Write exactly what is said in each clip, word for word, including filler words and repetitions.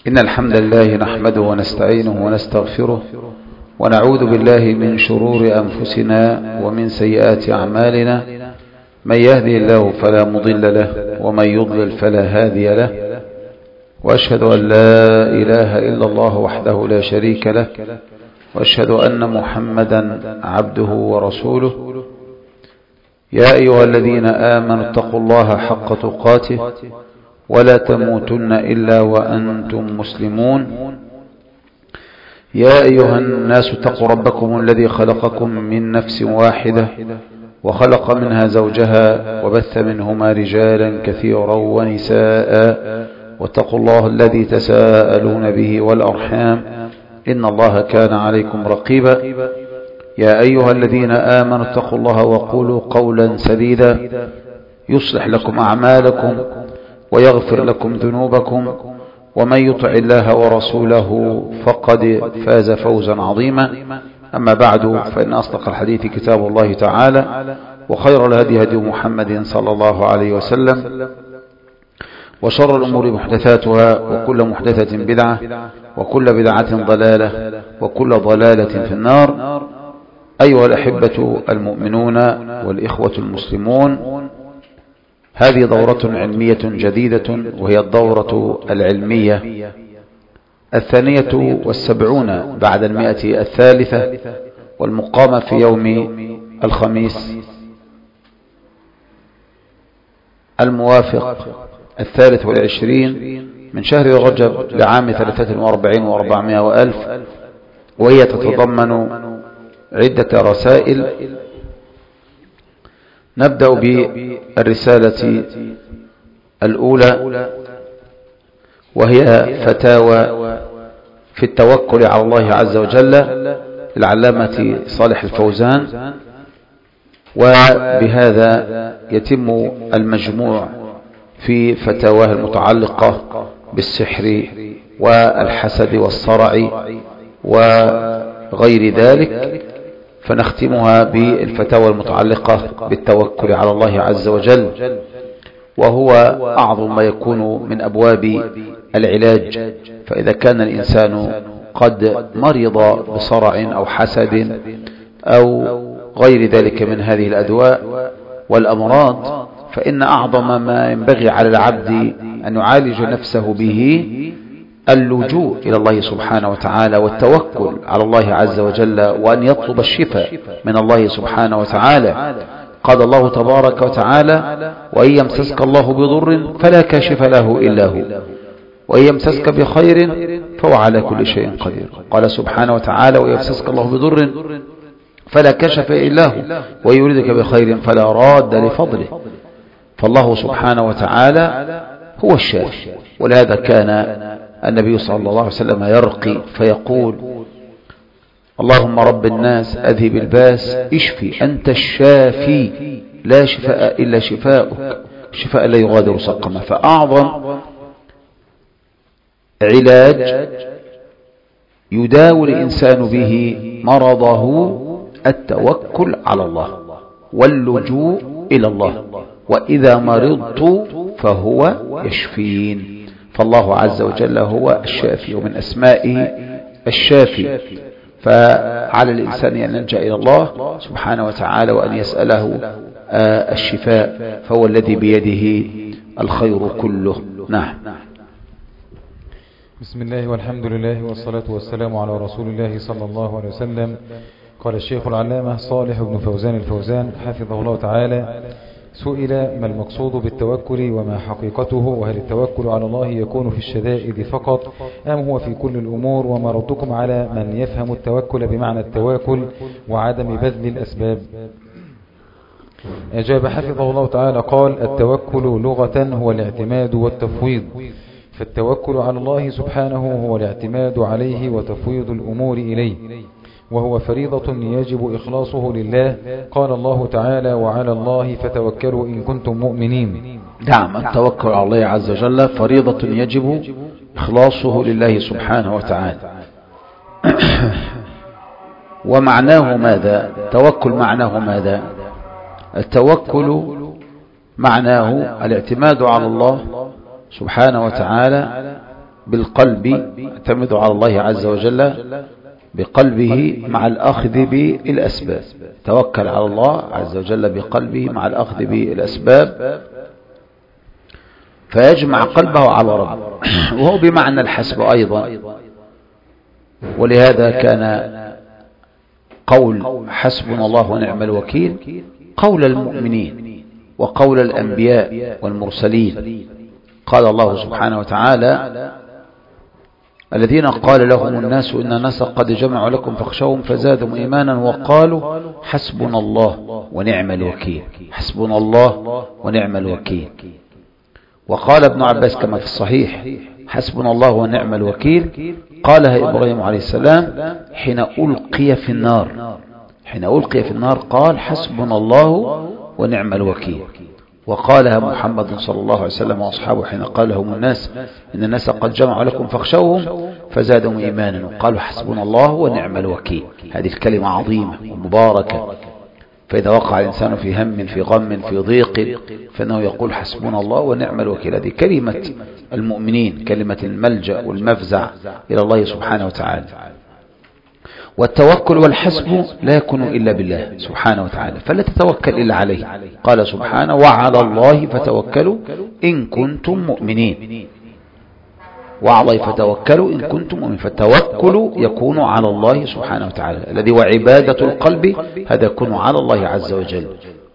إن الحمد لله نحمده ونستعينه ونستغفره ونعوذ بالله من شرور أنفسنا ومن سيئات أعمالنا. من يهدي الله فلا مضل له ومن يضلل فلا هادي له، وأشهد أن لا إله إلا الله وحده لا شريك له، وأشهد أن محمدا عبده ورسوله. يا أيها الذين آمنوا اتقوا الله حق تقاته ولا تموتن إلا وأنتم مسلمون. يا أيها الناس اتقوا ربكم الذي خلقكم من نفس واحدة وخلق منها زوجها وبث منهما رجالا كثيرا ونساء، واتقوا الله الذي تساءلون به والأرحام إن الله كان عليكم رقيبا. يا أيها الذين آمنوا اتقوا الله وقولوا قولا سديدا يصلح لكم أعمالكم ويغفر لكم ذنوبكم، ومن يطع الله ورسوله فقد فاز فوزا عظيما. أما بعد، فإن أصدق الحديث كتاب الله تعالى، وخير الهدي هدي محمد صلى الله عليه وسلم، وشر الأمور محدثاتها، وكل محدثة بدعة، وكل بدعة ضلالة، وكل ضلالة في النار. أيها الأحبة المؤمنون والإخوة المسلمون، هذه دورة علمية جديدة، وهي الدورة العلمية الثانية والسبعون بعد المئة الثالثة، والمقامة في يوم الخميس الموافق الثالث والعشرين من شهر رجب لعام ثلاثة وأربعين وأربعمائة وألف، وهي تتضمن عدة رسائل. نبدأ بالرسالة الأولى، وهي فتاوى في التوكل على الله عز وجل للعلامة صالح الفوزان، وبهذا يتم المجموع في فتاواه المتعلقة بالسحر والحسد والصرع وغير ذلك، فنختمها بالفتاوى المتعلقة بالتوكل على الله عز وجل، وهو أعظم ما يكون من أبواب العلاج. فإذا كان الإنسان قد مرض بصرع أو حسد أو غير ذلك من هذه الأدواء والأمراض، فإن أعظم ما ينبغي على العبد أن يعالج نفسه به اللجوء إلى الله سبحانه وتعالى والتوكل على الله عز وجل، وأن يطلب الشفاء من الله سبحانه وتعالى. قال الله تبارك وتعالى: وإن يمسسك الله بضر فلا كاشف له إلا هو، وإن يمسسك بخير فهو على كل شيء قدير. قال سبحانه وتعالى: وإن يمسسك الله بضر فلا كشف إلا هو، وإن يريدك بخير فلا راد لفضله. فالله سبحانه وتعالى هو الشافي، ولهذا كان النبي صلى الله عليه وسلم يرقي فيقول: اللهم رب الناس أذهب الباس اشفي أنت الشافي لا شفاء إلا شفاؤك، شفاء لا يغادر سقما. فأعظم علاج يداوي الإنسان به مرضه التوكل على الله واللجوء إلى الله، وإذا مرضت فهو يشفين. فالله عز وجل هو الشافي، ومن أسمائه الشافي. فعلى الإنسان أن يلجأ إلى الله سبحانه وتعالى وأن يسأله الشفاء، فهو الذي بيده الخير كله. نعم. بسم الله والحمد لله والصلاة والسلام على رسول الله صلى الله عليه وسلم. قال الشيخ العلامة صالح بن فوزان الفوزان حفظه الله تعالى: سئل ما المقصود بالتوكل وما حقيقته، وهل التوكل على الله يكون في الشدائد فقط أم هو في كل الأمور، وما ردكم على من يفهم التوكل بمعنى التواكل وعدم بذل الأسباب؟ أجاب حفظه الله تعالى قال: التوكل لغة هو الاعتماد والتفويض، فالتوكل على الله سبحانه هو الاعتماد عليه وتفويض الأمور إليه، وهو فريضة يجب إخلاصه لله. قال الله تعالى: وعلى الله فتوكلوا إن كنتم مؤمنين. نعم، التوكل على الله عز وجل فريضة يجب إخلاصه لله سبحانه وتعالى. ومعناه ماذا؟ التوكل معناه ماذا؟ التوكل معناه الاعتماد على الله سبحانه وتعالى بالقلب، يعتمد على الله عز وجل بقلبه مع الأخذ بالأسباب، توكل على الله عز وجل بقلبه مع الأخذ بالأسباب، فيجمع قلبه على ربه، وهو بمعنى الحسب أيضا. ولهذا كان قول حسبنا الله ونعم الوكيل قول المؤمنين وقول الأنبياء والمرسلين. قال الله سبحانه وتعالى: الذين قال لهم الناس إن الناس قد جمعوا لكم فاخشوهم فزادهم إيمانا وقالوا حسبنا الله ونعم الوكيل. حسبنا الله ونعم الوكيل. وقال ابن عباس كما في الصحيح: حسبنا الله ونعم الوكيل قالها إبراهيم عليه السلام حين ألقي في النار، حين ألقي في النار قال حسبنا الله ونعم الوكيل. وقالها محمد صلى الله عليه وسلم وأصحابه حين قال لهم الناس إن الناس قد جمعوا لكم فاخشوهم فزادهم إيمانا وقالوا حسبنا الله ونعم الوكيل. هذه الكلمة عظيمة ومباركة، فإذا وقع الإنسان في هم في غم في ضيق فإنه يقول حسبنا الله ونعم الوكيل. هذه كلمة المؤمنين، كلمة الملجأ والمفزع إلى الله سبحانه وتعالى. والتوكل والحسب لا يكون إلا بالله سبحانه وتعالى، فلا تتوكل إلا عليه. قال سبحانه: وعلى الله فتوكلوا إن كنتم مؤمنين. وعلى الله فتوكلوا إن كنتم مؤمنين. فالتوكل يكون على الله سبحانه وتعالى، الذي وعبادة القلب هذا يكون على الله عز وجل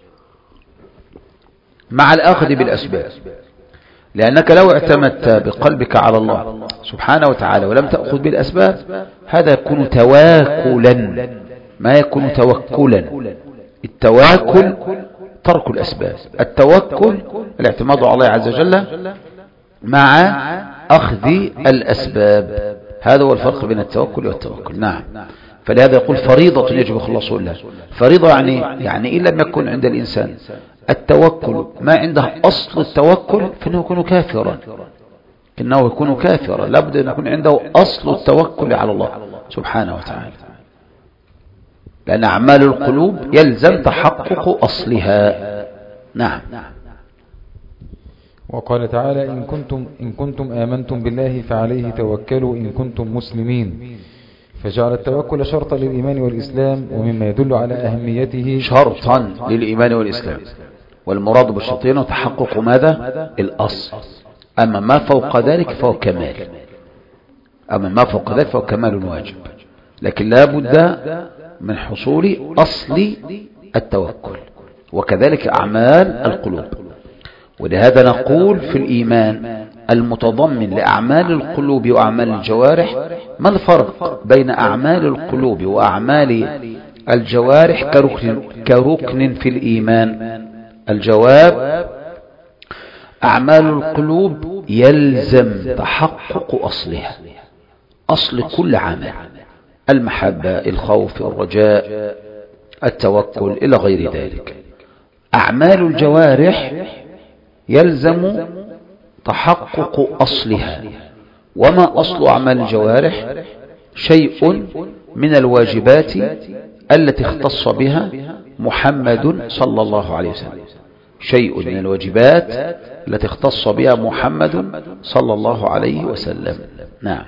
مع الأخذ بالأسباب، لأنك لو اعتمدت بقلبك على الله سبحانه وتعالى ولم تأخذ بالأسباب هذا يكون تواكلا ما يكون توكلا. التواكل ترك الأسباب، التوكل الاعتماد على الله عز وجل مع أخذ الأسباب. هذا هو الفرق بين التوكل والتوكل. نعم. فلهذا يقول فريضة يجب خلاص الله. فريضة يعني يعني إن لم يكن عند الإنسان التوكل ما عنده أصل التوكل فإنه يكون كافرا، إنه يكون كافرا. لابد أن يكون عنده أصل التوكل على الله سبحانه وتعالى، لأن أعمال القلوب يلزم تحقق أصلها. نعم. وقال تعالى: إن كنتم, إن كنتم آمنتم بالله فعليه توكلوا إن كنتم مسلمين. فجعل التوكل شرطا للإيمان والإسلام، ومما يدل على أهميته شرطا للإيمان والإسلام. والمراد بالشرطين تحقق ماذا؟ الأصل. أما ما فوق ذلك فهو كمال، أما ما فوق ذلك فهو كمال واجب، لكن لا بد من حصول أصل التوكل، وكذلك أعمال القلوب. ولهذا نقول في الإيمان المتضمن لأعمال القلوب وأعمال الجوارح: ما الفرق بين أعمال القلوب وأعمال الجوارح كركن, كركن في الإيمان؟ الجواب: أعمال القلوب يلزم تحقق أصلها، أصل كل عمل: المحبة، الخوف، الرجاء، التوكل إلى غير ذلك. أعمال الجوارح يلزم تحقق أصلها. وما أصل أعمال الجوارح؟ شيء من الواجبات التي اختص بها محمد صلى الله عليه وسلم، شيء من الواجبات التي اختص بها محمد صلى الله عليه وسلم. نعم.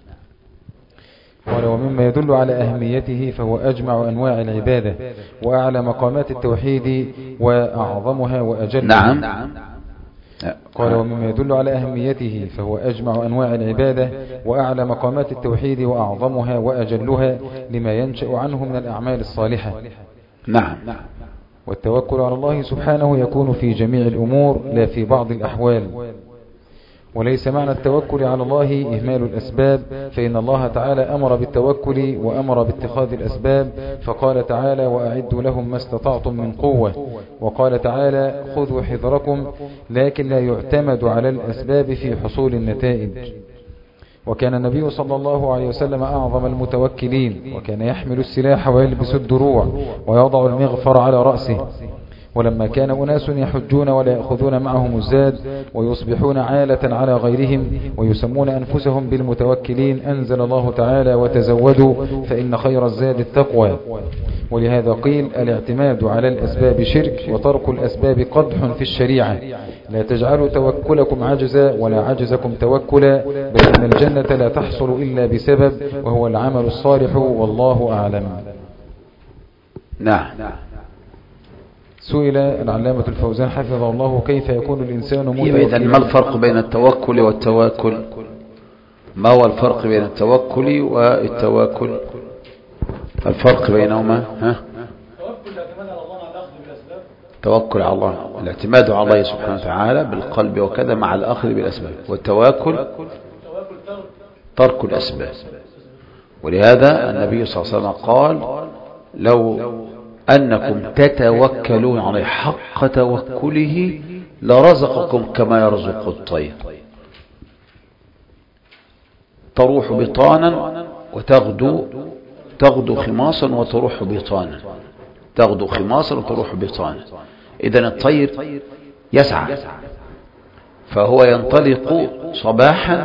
قال: ومما يدل على أهميته فهو أجمع أنواع العبادة وأعلى مقامات التوحيد وأعظمها وأجلها. نعم. قال: ومما يدل على أهميته فهو أجمع أنواع العبادة وأعلى مقامات التوحيد وأعظمها وأجلها لما ينشأ عنه من الأعمال الصالحة. نعم. والتوكل على الله سبحانه يكون في جميع الأمور لا في بعض الأحوال. وليس معنى التوكل على الله إهمال الأسباب، فإن الله تعالى أمر بالتوكل وأمر باتخاذ الأسباب، فقال تعالى: وأعدوا لهم ما استطعتم من قوة. وقال تعالى: خذوا حذركم، لكن لا يعتمد على الأسباب في حصول النتائج. وكان النبي صلى الله عليه وسلم أعظم المتوكلين، وكان يحمل السلاح ويلبس الدروع ويضع المغفر على رأسه، ولما كان أناس يحجون ولا يأخذون معهم الزاد ويصبحون عالة على غيرهم ويسمون أنفسهم بالمتوكلين أنزل الله تعالى وتزودوا فإن خير الزاد التقوى. ولهذا قيل الاعتماد على الأسباب شرك وترك الأسباب قدح في الشريعة. لا تجعلوا توكلكم عجزا ولا عجزكم توكلا، بل إن الجنة لا تحصل إلا بسبب وهو العمل الصالح، والله أعلم. نعم. سئل العلامة الفوزان حفظه الله كيف يكون الإنسان متوكلا. إذن ما الفرق بين التوكل والتواكل؟ ما هو الفرق بين التوكل والتواكل؟ الفرق بينهما ها؟ توكل على الله الاعتماد على الله سبحانه وتعالى بالقلب وكذا مع الأخذ بالأسباب، والتواكل ترك الأسباب. ولهذا النبي صلى الله عليه وسلم قال لو أنكم تتوكلون عليه حق توكله لرزقكم كما يرزق الطير، تروح بطانا وتغدو تغدو خماصا وتروح بطانا، تغدو خماصا وتروح بطانا. إذن الطير يسعى، فهو ينطلق صباحا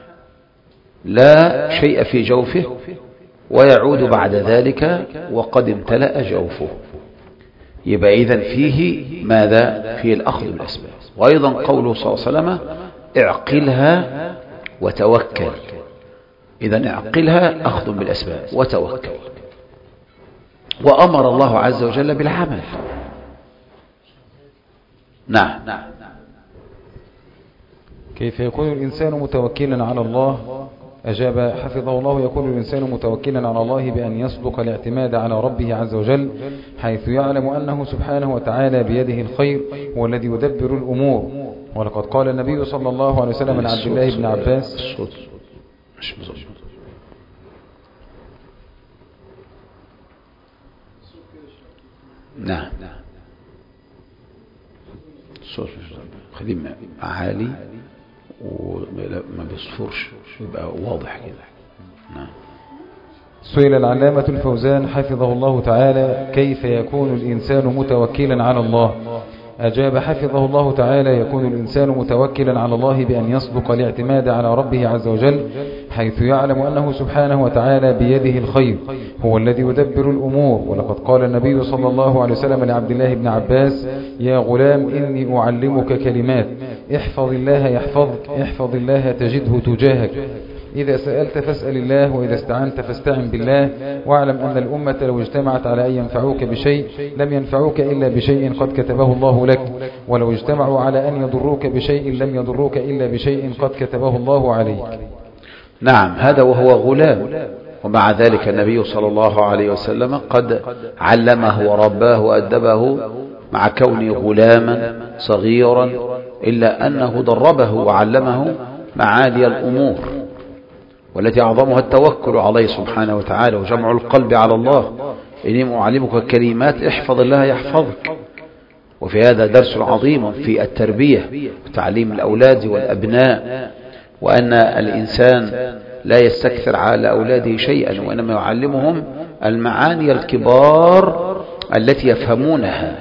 لا شيء في جوفه ويعود بعد ذلك وقد امتلأ جوفه. يبقى إذن فيه ماذا؟ فيه الأخذ بالأسباب. وأيضا قوله صلى الله عليه وسلم اعقلها وتوكل. إذن اعقلها أخذ بالأسباب وتوكل. وأمر الله عز وجل بالعمل. نعم. كيف يكون الإنسان متوكلا على الله؟ أجاب حفظه الله يكون الإنسان متوكلا على الله بأن يصدق الاعتماد على ربه عز وجل، حيث يعلم أنه سبحانه وتعالى بيده الخير هو الذي يدبر الأمور. ولقد قال النبي صلى الله عليه وسلم عن عبد الله بن عباس الصوت مش مظبوط. نعم الصوت خليه عالي وما بيصفرش يبقى واضح كده. نعم. سئل العلامة الفوزان حفظه الله تعالى كيف يكون الإنسان متوكلا على الله؟ أجاب حفظه الله تعالى يكون الإنسان متوكلا على الله بأن يصدق الاعتماد على ربه عز وجل، حيث يعلم أنه سبحانه وتعالى بيده الخير هو الذي يدبر الأمور. ولقد قال النبي صلى الله عليه وسلم لعبد الله بن عباس يا غلام إني أعلمك كلمات احفظ الله يحفظك احفظ الله تجده تجاهك، إذا سألت فاسأل الله وإذا استعنت فاستعن بالله، واعلم أن الأمة لو اجتمعت على أن ينفعوك بشيء لم ينفعوك إلا بشيء قد كتبه الله لك، ولو اجتمعوا على أن يضروك بشيء لم يضروك إلا بشيء قد كتبه الله عليك. نعم. هذا وهو غلام، ومع ذلك النبي صلى الله عليه وسلم قد علمه ورباه وأدبه مع كونه غلاما صغيرا، إلا أنه دربه وعلمه معالي الأمور والتي أعظمها التوكل عليه سبحانه وتعالى وجمع القلب على الله. إني أعلمك كلمات احفظ الله يحفظك. وفي هذا درس عظيم في التربية وتعليم الأولاد والأبناء، وأن الإنسان لا يستكثر على أولاده شيئا، وإنما يعلمهم المعاني الكبار التي يفهمونها.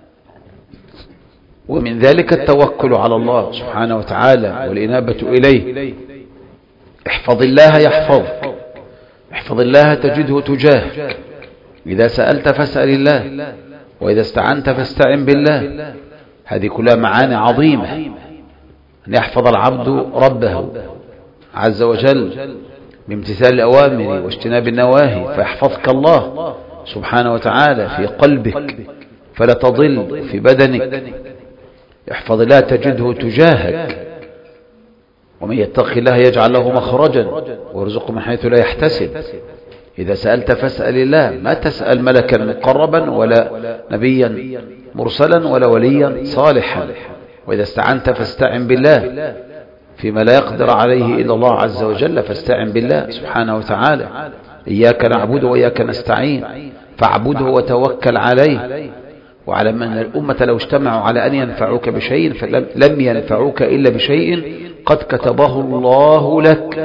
ومن ذلك التوكل على الله سبحانه وتعالى والإنابة إليه. احفظ الله يحفظك احفظ الله تجده تجاهك، إذا سألت فاسأل الله وإذا استعنت فاستعن بالله. هذه كلها معاني عظيمة، أن يحفظ العبد ربه عز وجل بامتثال الأوامر واجتناب النواهي، فيحفظك الله سبحانه وتعالى في قلبك فلا تضل في بدنك. احفظ الله تجده تجاهك، ومن يتق الله يجعل له مخرجا ويرزقه من حيث لا يحتسب. إذا سألت فاسأل الله، ما تسأل ملكا مقربا ولا نبيا مرسلا ولا وليا صالحا. وإذا استعنت فاستعن بالله فيما لا يقدر عليه إلا الله عز وجل، فاستعن بالله سبحانه وتعالى. إياك نعبد وإياك نستعين، فاعبده وتوكل عليه. وعلم أن الأمة لو اجتمعوا على أن ينفعوك بشيء فلم ينفعوك إلا بشيء قد كتبه الله لك،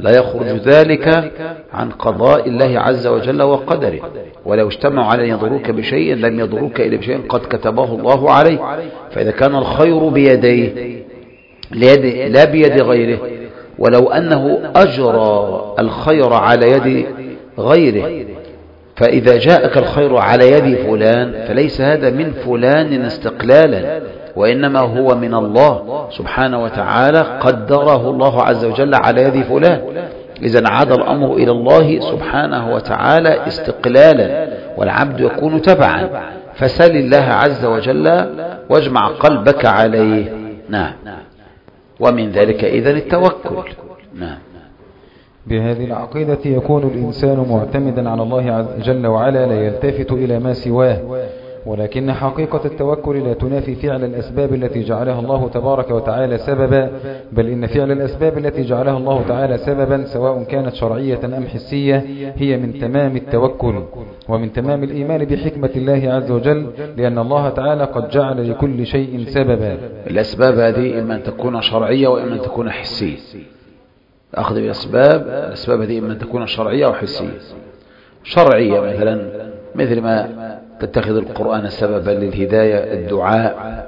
لا يخرج ذلك عن قضاء الله عز وجل وقدره. ولو اجتمعوا على أن يضروك بشيء لم يضروك إلا بشيء قد كتبه الله عليه. فإذا كان الخير بيديه لا بيد غيره، ولو أنه أجرى الخير على يد غيره، فإذا جاءك الخير على يد فلان فليس هذا من فلان استقلالا، وإنما هو من الله سبحانه وتعالى، قدره الله عز وجل على يد فلان. إذا عاد الأمر إلى الله سبحانه وتعالى استقلالا، والعبد يكون تبعا. فسل الله عز وجل واجمع قلبك عليه. نعم. ومن ذلك إذن التوكل. نعم. بهذه العقيدة يكون الإنسان معتمدا على الله عز جل وعلا، لا يلتفت إلى ما سواه. ولكن حقيقة التوكل لا تنافي فعل الأسباب التي جعلها الله تبارك وتعالى سببا، بل إن فعل الأسباب التي جعلها الله تعالى سببا سواء كانت شرعية أم حسية هي من تمام التوكل ومن تمام الإيمان بحكمة الله عز وجل، لأن الله تعالى قد جعل لكل شيء سببا. الأسباب هذه إما أن تكون شرعية وإما أن تكون حسية. أخذ بالأسباب، الأسباب هذه إما أن تكون شرعية أو حسية. شرعية مثلا مثل ما تتخذ القرآن سببا للهداية، الدعاء،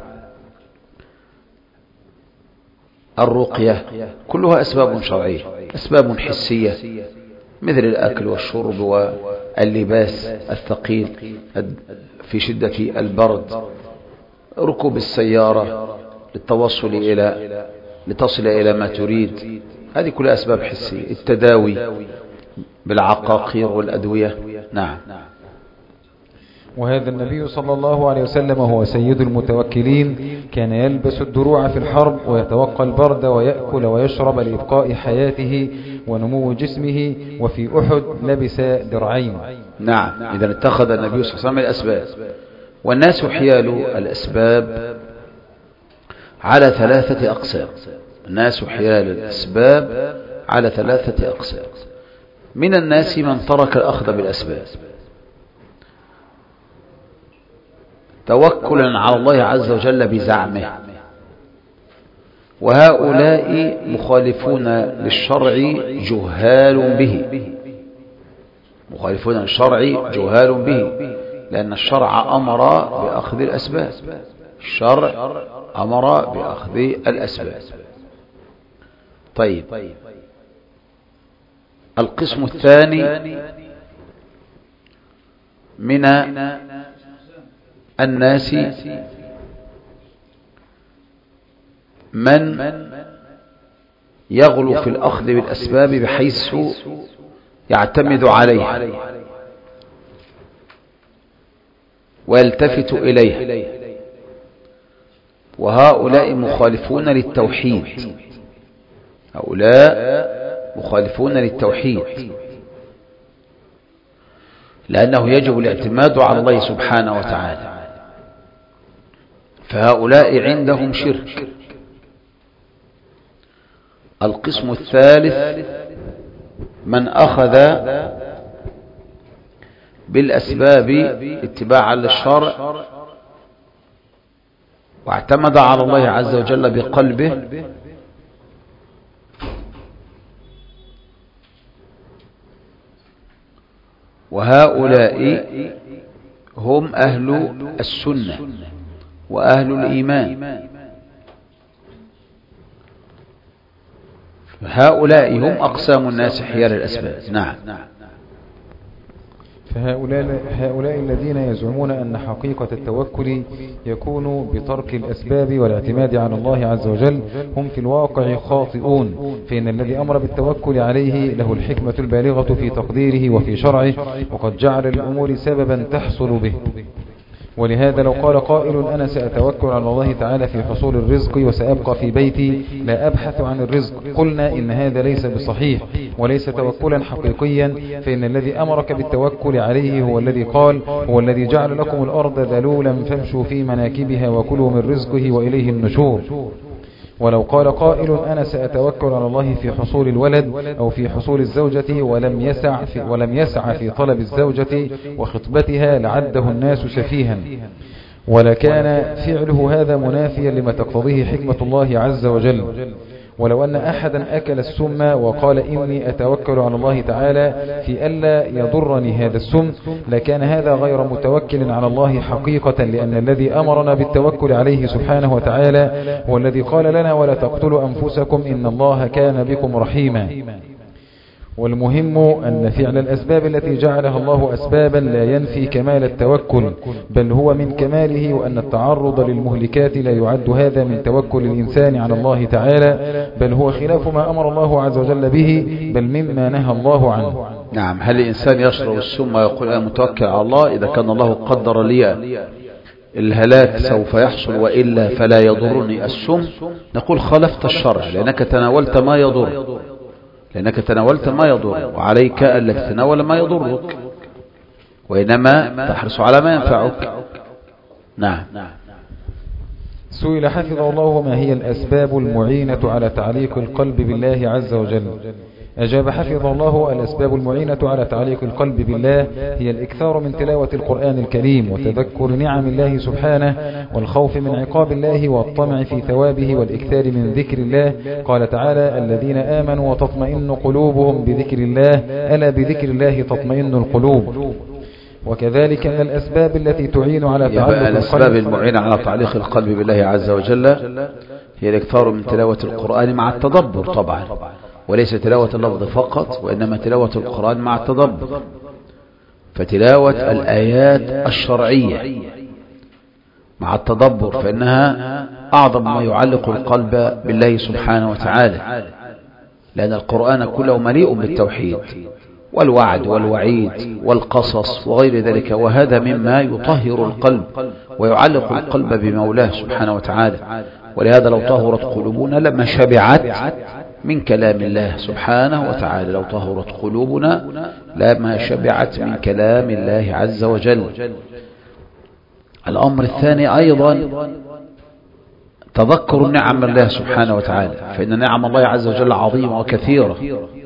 الرقية، كلها أسباب شرعية. أسباب حسية مثل الأكل والشرب واللباس الثقيل في شدة البرد، ركوب السيارة للتوصل إلى لتصل إلى ما تريد، هذه كلها أسباب حسية. التداوي بالعقاقير والأدوية. نعم. وهذا النبي صلى الله عليه وسلم هو سيد المتوكلين، كان يلبس الدروع في الحرب ويتوقى البرد ويأكل ويشرب لإبقاء حياته ونمو جسمه، وفي أحد لبس درعين. نعم. إذا اتخذ النبي صلى الله عليه وسلم الأسباب. والناس حيال الأسباب على ثلاثة أقسام. الناس حيال الأسباب على ثلاثة أقسام. من الناس من ترك الأخذ بالأسباب توكلا على الله عز وجل بزعمه، وهؤلاء مخالفون للشرع جهال به. مخالفون للشرع جهال به، لأن الشرع أمر بأخذ الأسباب. الشرع أمر بأخذ الأسباب. طيب، القسم الثاني من الناس من يغلو في الأخذ بالأسباب بحيث يعتمد عليها ويلتفت إليها، وهؤلاء مخالفون للتوحيد. هؤلاء مخالفون للتوحيد، لأنه يجب الاعتماد على الله سبحانه وتعالى، فهؤلاء عندهم شرك. القسم الثالث من أخذ بالأسباب اتباعا للشرع واعتمد على الله عز وجل بقلبه، وهؤلاء هم أهل السنة وأهل الإيمان. هؤلاء هم أقسام الناس حيال الأسباب. نعم. فهؤلاء هؤلاء الذين يزعمون أن حقيقة التوكل يكون بترك الأسباب والاعتماد على الله عز وجل هم في الواقع خاطئون، فإن الذي أمر بالتوكل عليه له الحكمة البالغة في تقديره وفي شرعه، وقد جعل الأمور سببا تحصل به. ولهذا لو قال قائل أنا سأتوكل على الله تعالى في حصول الرزق وسأبقى في بيتي لا أبحث عن الرزق، قلنا إن هذا ليس بصحيح وليس توكلا حقيقيا، فإن الذي أمرك بالتوكل عليه هو الذي قال هو الذي جعل لكم الأرض ذلولا فامشوا في مناكبها وكلوا من رزقه وإليه النشور. ولو قال قائل أنا سأتوكل على الله في حصول الولد أو في حصول الزوجة ولم يسع في, ولم يسع في طلب الزوجة وخطبتها لعده الناس سفيها، ولكان فعله هذا منافيا لما تقتضيه حكمة الله عز وجل. ولو أن أحدا أكل السم وقال إني أتوكل على الله تعالى في ألا يضرني هذا السم لكان هذا غير متوكل على الله حقيقة، لأن الذي أمرنا بالتوكل عليه سبحانه وتعالى هو الذي قال لنا ولا تقتلوا أنفسكم إن الله كان بكم رحيما. والمهم أن فعل الأسباب التي جعلها الله أسبابا لا ينفي كمال التوكل، بل هو من كماله، وأن التعرض للمهلكات لا يعد هذا من توكل الإنسان على الله تعالى، بل هو خلاف ما أمر الله عز وجل به، بل مما نهى الله عنه. نعم. هل الإنسان يشرب السم ويقول أنا متوكل على الله إذا كان الله قدر لي الهلاك سوف يحصل وإلا فلا يضرني السم؟ نقول خالفت الشرع، لأنك تناولت ما يضر لأنك تناولت ما يضر وعليك ألا تتناول ما يضرك، وإنما تحرص على ما ينفعك. نعم. سئل حفظه الله ما هي الأسباب المعينة على تعليق القلب بالله عز وجل؟ أجاب حفظه الله: الأسباب المعينة على تعليق القلب بالله هي الإكثار من تلاوة القرآن الكريم وتذكر نعم الله سبحانه والخوف من عقاب الله والطمع في ثوابه والإكثار من ذكر الله. قال تعالى: الذين آمنوا وتطمئن قلوبهم بذكر الله، ألا بذكر الله تطمئن القلوب. وكذلك من الأسباب التي تعين على تعلق القلب، الأسباب المعينة على تعليق القلب بالله عز وجل هي الإكثار من تلاوة القرآن مع التدبر طبعا، وليس تلاوة اللفظ فقط، وإنما تلاوة القرآن مع التدبر. فتلاوة الآيات الشرعية مع التدبر فإنها أعظم ما يعلق القلب بالله سبحانه وتعالى، لأن القرآن كله مليء بالتوحيد والوعد والوعيد والقصص وغير ذلك، وهذا مما يطهر القلب ويعلق القلب بمولاه سبحانه وتعالى. ولهذا لو طهرت قلوبنا لما شبعت من كلام الله سبحانه وتعالى، لو طهرت قلوبنا لما شبعت من كلام الله عز وجل. الأمر الثاني أيضا تذكر نعم الله سبحانه وتعالى، فإن نعم الله عز وجل عظيمة وكثيرة،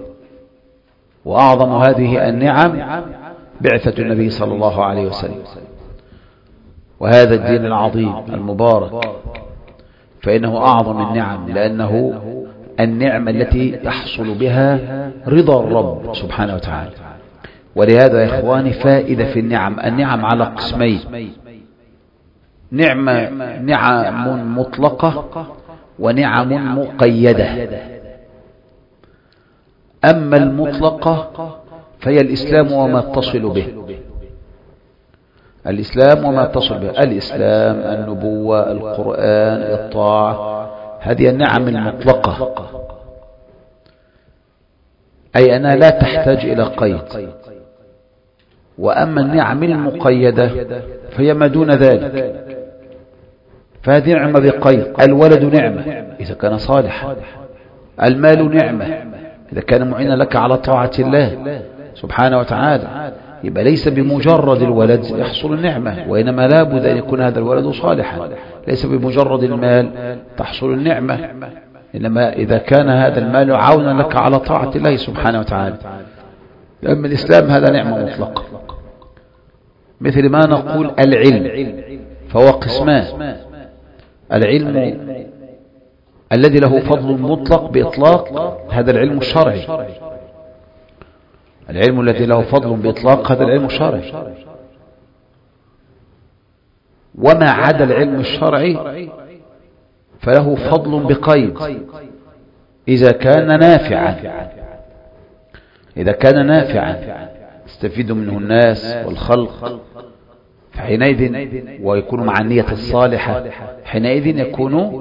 وأعظم هذه النعم بعثة النبي صلى الله عليه وسلم، وهذا الدين العظيم المبارك، فإنه أعظم النعم، لأنه النعمة التي تحصل بها رضا الرب سبحانه وتعالى. ولهذا يا إخواني فائدة في النعم. النعم على قسمين: نعمة نعم مطلقة ونعم مقيدة. أما المطلقة فهي الإسلام وما اتصل به، الإسلام وما اتصل به، الإسلام، النبوة، القرآن، الطاعة، هذه النعم المطلقة، أي أنها لا تحتاج إلى قيد. وأما النعم المقيدة فهي ما دون ذلك، فهذه نعمة بقيد. الولد نعمة إذا كان صالحا، المال نعمة إذا كان معينا لك على طاعة الله سبحانه وتعالى. يبقى ليس بمجرد الولد يحصل النعمة، وإنما لا بد أن يكون هذا الولد صالحا. ليس بمجرد المال تحصل النعمة، إنما إذا كان هذا المال عونا لك على طاعة الله سبحانه وتعالى. أما الإسلام هذا نعمة مطلقة، مثل ما نقول العلم، فهو قسمان: العلم الذي له فضل مطلق بإطلاق، هذا العلم الشرعي. العلم الذي له فضل بإطلاق هذا العلم الشرعي. وما عدا العلم الشرعي فله فضل بقيد إذا كان نافعا، إذا كان نافعا يستفيد منه الناس والخلق، فحينئذ ويكون مع النية الصالحة، حينئذ يكون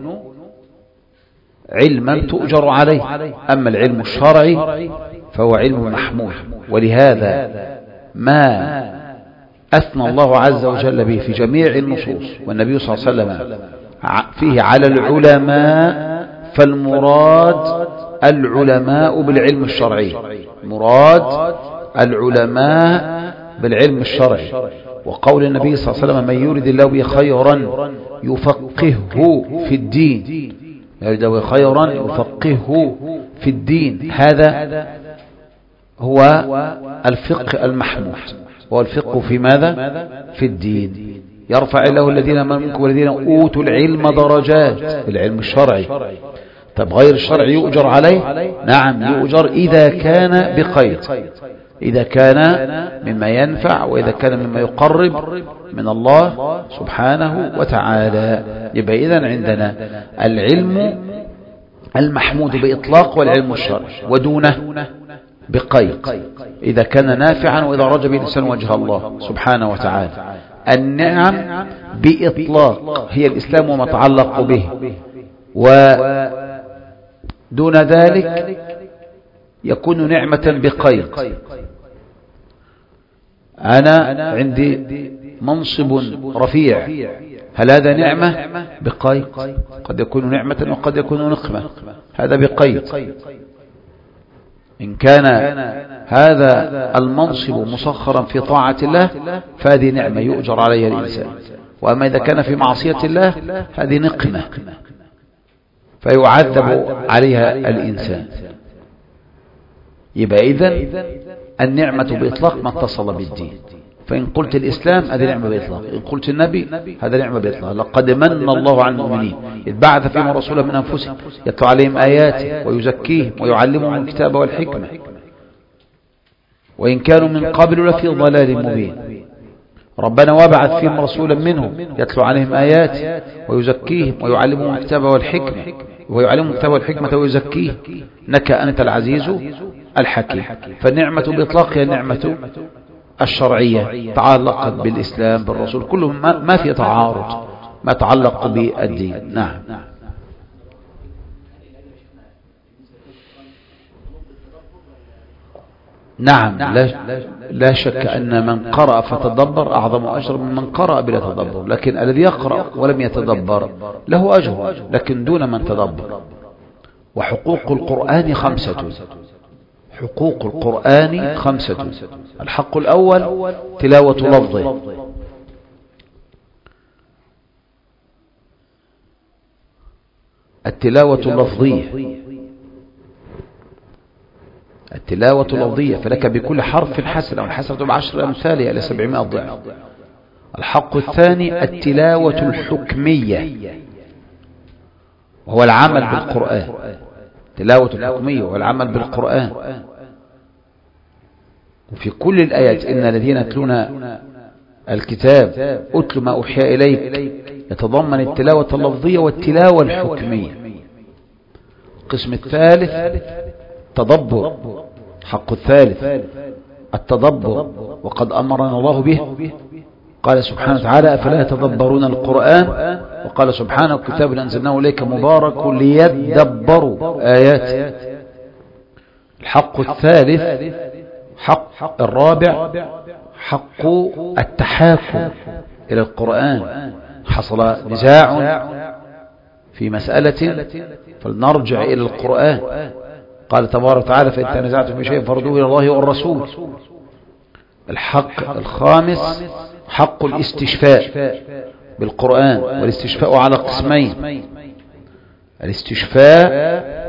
علما تؤجر عليه. أما العلم الشرعي فهو علم محمود. ولهذا ما أثنى الله عز وجل به في جميع النصوص والنبي صلى الله عليه وسلم فيه على العلماء، فالمراد العلماء بالعلم الشرعي، مراد العلماء بالعلم الشرعي. وقول النبي صلى الله عليه وسلم: من يريد الله به خيرا يفقهه في الدين، يريد الله خيرا يفقهه في الدين، هذا هو الفقه المحمود. هو الفقه في ماذا؟ في الدين. يرفع الله الذين آمنوا منكم والذين أوتوا العلم درجات، العلم الشرعي. طب غير الشرعي يؤجر عليه؟ نعم يؤجر إذا كان بقيد، إذا كان مما ينفع وإذا كان مما يقرب من الله سبحانه وتعالى. يبقى إذن عندنا العلم المحمود بإطلاق والعلم الشرعي، ودونه بقيد إذا كان نافعا وإذا رجى به الإنسان وجه الله سبحانه وتعالى. النعم بإطلاق هي الإسلام وما تعلق به، ودون ذلك يكون نعمة بقيد. أنا عندي منصب رفيع، هل هذا نعمة؟ بقيد. قد يكون نعمة وقد يكون نقمة، هذا بقيد. إن كان هذا المنصب مسخرا في طاعة الله فهذه نعمة يؤجر عليها الإنسان، وأما إذا كان في معصية الله هذه نقمة فيعذب عليها الإنسان. يبقى إذن النعمة بإطلاق ما اتصل بالدين، فإن قلت الإسلام هذه نعمة بإطلاق، إن قلت النبي هذا نعمة بإطلاق. لقد من الله على المؤمنين إذ بعث فيهم رسولا من أنفسهم يتلو عليهم آياته ويزكيهم ويعلمهم الكتاب والحكمة وإن كانوا من قبل لفي ضلال مبين. ربنا وبعث فيهم رسولا منهم يتلو عليهم آياته ويزكيهم ويعلمهم الكتاب والحكمة ويعلمهم الكتاب والحكمة ويزكيهم إنك أنت العزيز الحكيم. فالنعمة بإطلاق هي النعمة الشرعية تعلقت بالإسلام بالرسول، كله ما في تعارض ما تعلق بالدين. نعم نعم لا, لا شك أن من قرأ فتدبر أعظم أجر من من قرأ بلا تدبر، لكن الذي يقرأ ولم يتدبر له أجر لكن دون من تدبر. وحقوق القرآن خمسة، حقوق القرآن خمسة. الحق الأول تلاوة لفظه، التلاوة اللفظية، التلاوة اللفظية فلك بكل حرف حسنة والحسنة بعشر أمثالها إلى سبعمائة ضعف. الحق الثاني التلاوة الحكمية وهو العمل بالقرآن، تلاوة الحكمية والعمل بالقرآن. وفي كل الآيات إن الذين يتلون الكتاب أتل ما أوحي إليك يتضمن التلاوة اللفظية والتلاوة الحكمية. القسم الثالث تدبر، حق الثالث التدبر وقد أمرنا الله به، قال سبحانه وتعالى أفلا يتدبرون القرآن، وقال سبحانه كتاب أنزلناه إليك مبارك ليدبروا آياته. الحق الثالث حق الرابع حق التحاكم إلى القرآن. حصل نزاع في مسألة فلنرجع إلى القرآن، قال تبارك وتعالى فإن تنازعتم في شيء فردوه إلى الله والرسول. الحق الخامس حق الاستشفاء بالقرآن، والاستشفاء على قسمين: الاستشفاء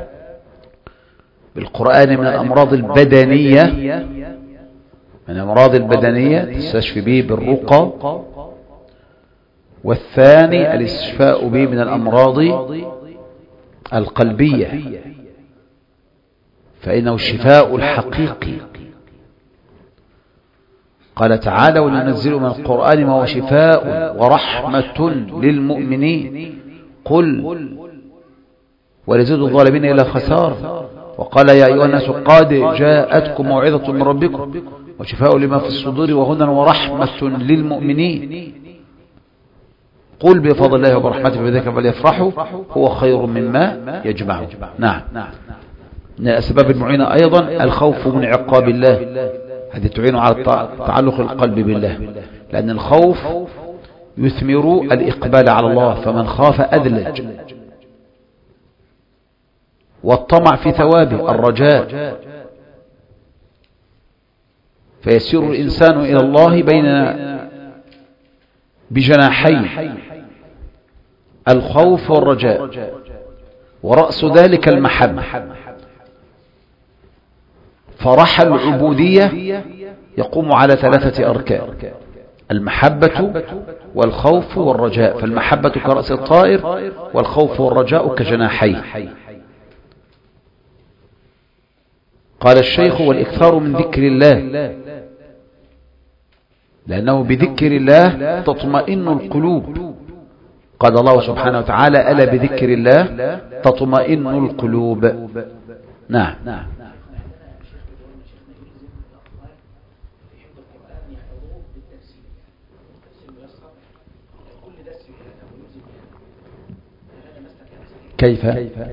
بالقرآن من الأمراض البدنية، من الأمراض البدنية تستشفي به بالرقى، والثاني الاستشفاء به من الأمراض القلبية فإنه الشفاء الحقيقي. قال تعالى وننزل من القرآن ما هو شفاء ورحمة للمؤمنين قل وليزيد الظالمين إلى خسار. وقال يا أيها الناس قد جاءتكم موعظة من ربكم وشفاء لما في الصدور وهدى ورحمة للمؤمنين قل بفضل الله وبرحمته بذلك فليفرحوا هو خير مما يجمعون. نعم من الأسباب المعينة أيضا الخوف من عقاب الله، هذه تعين على تعلق القلب بالله، لأن الخوف يثمر الإقبال على الله، فمن خاف أدلج. والطمع في ثوابه الرجاء، فيسير الإنسان إلى الله بين بجناحين الخوف والرجاء، ورأس ذلك المحبة. فرحل العبودية يقوم على ثلاثة أركان: المحبة والخوف والرجاء. فالمحبة كرأس الطائر والخوف والرجاء كجناحيه. قال الشيخ والإكثار من ذكر الله، لأنه بذكر الله تطمئن القلوب. قال الله سبحانه وتعالى ألا بذكر الله تطمئن القلوب. نعم. كيف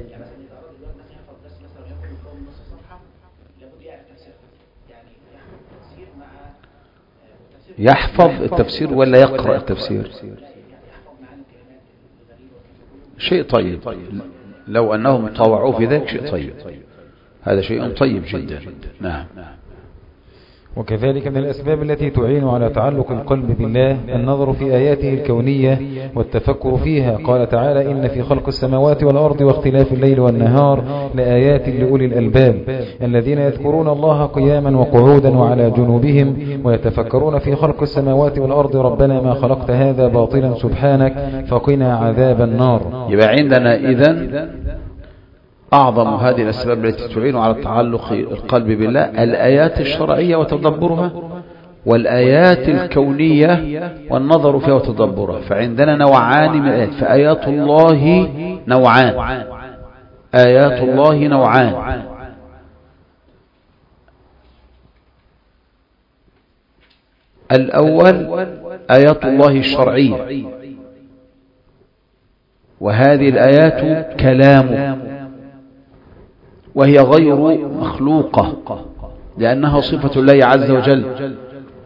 يحفظ التفسير ولا يقرأ التفسير؟ شيء طيب، لو أنهم طوعوا في ذلك شيء طيب، هذا شيء طيب جدا. نعم. وكذلك من الأسباب التي تعين على تعلق القلب بالله النظر في آياته الكونية والتفكر فيها. قال تعالى إن في خلق السماوات والأرض واختلاف الليل والنهار لآيات لأولي الألباب الذين يذكرون الله قياما وقعودا وعلى جنوبهم ويتفكرون في خلق السماوات والأرض ربنا ما خلقت هذا باطلا سبحانك فقنا عذاب النار. يبقى عندنا إذن أعظم هذه الأسباب التي تعين على تعلق القلب بالله الآيات الشرعية وتدبرها، والآيات الكونية والنظر فيها وتدبرها. فعندنا نوعان من الآيات، فآيات الله نوعان، آيات الله نوعان. الأول آيات الله الشرعية، وهذه الآيات كلامه، وهي غير مخلوقة لأنها صفة الله عز وجل،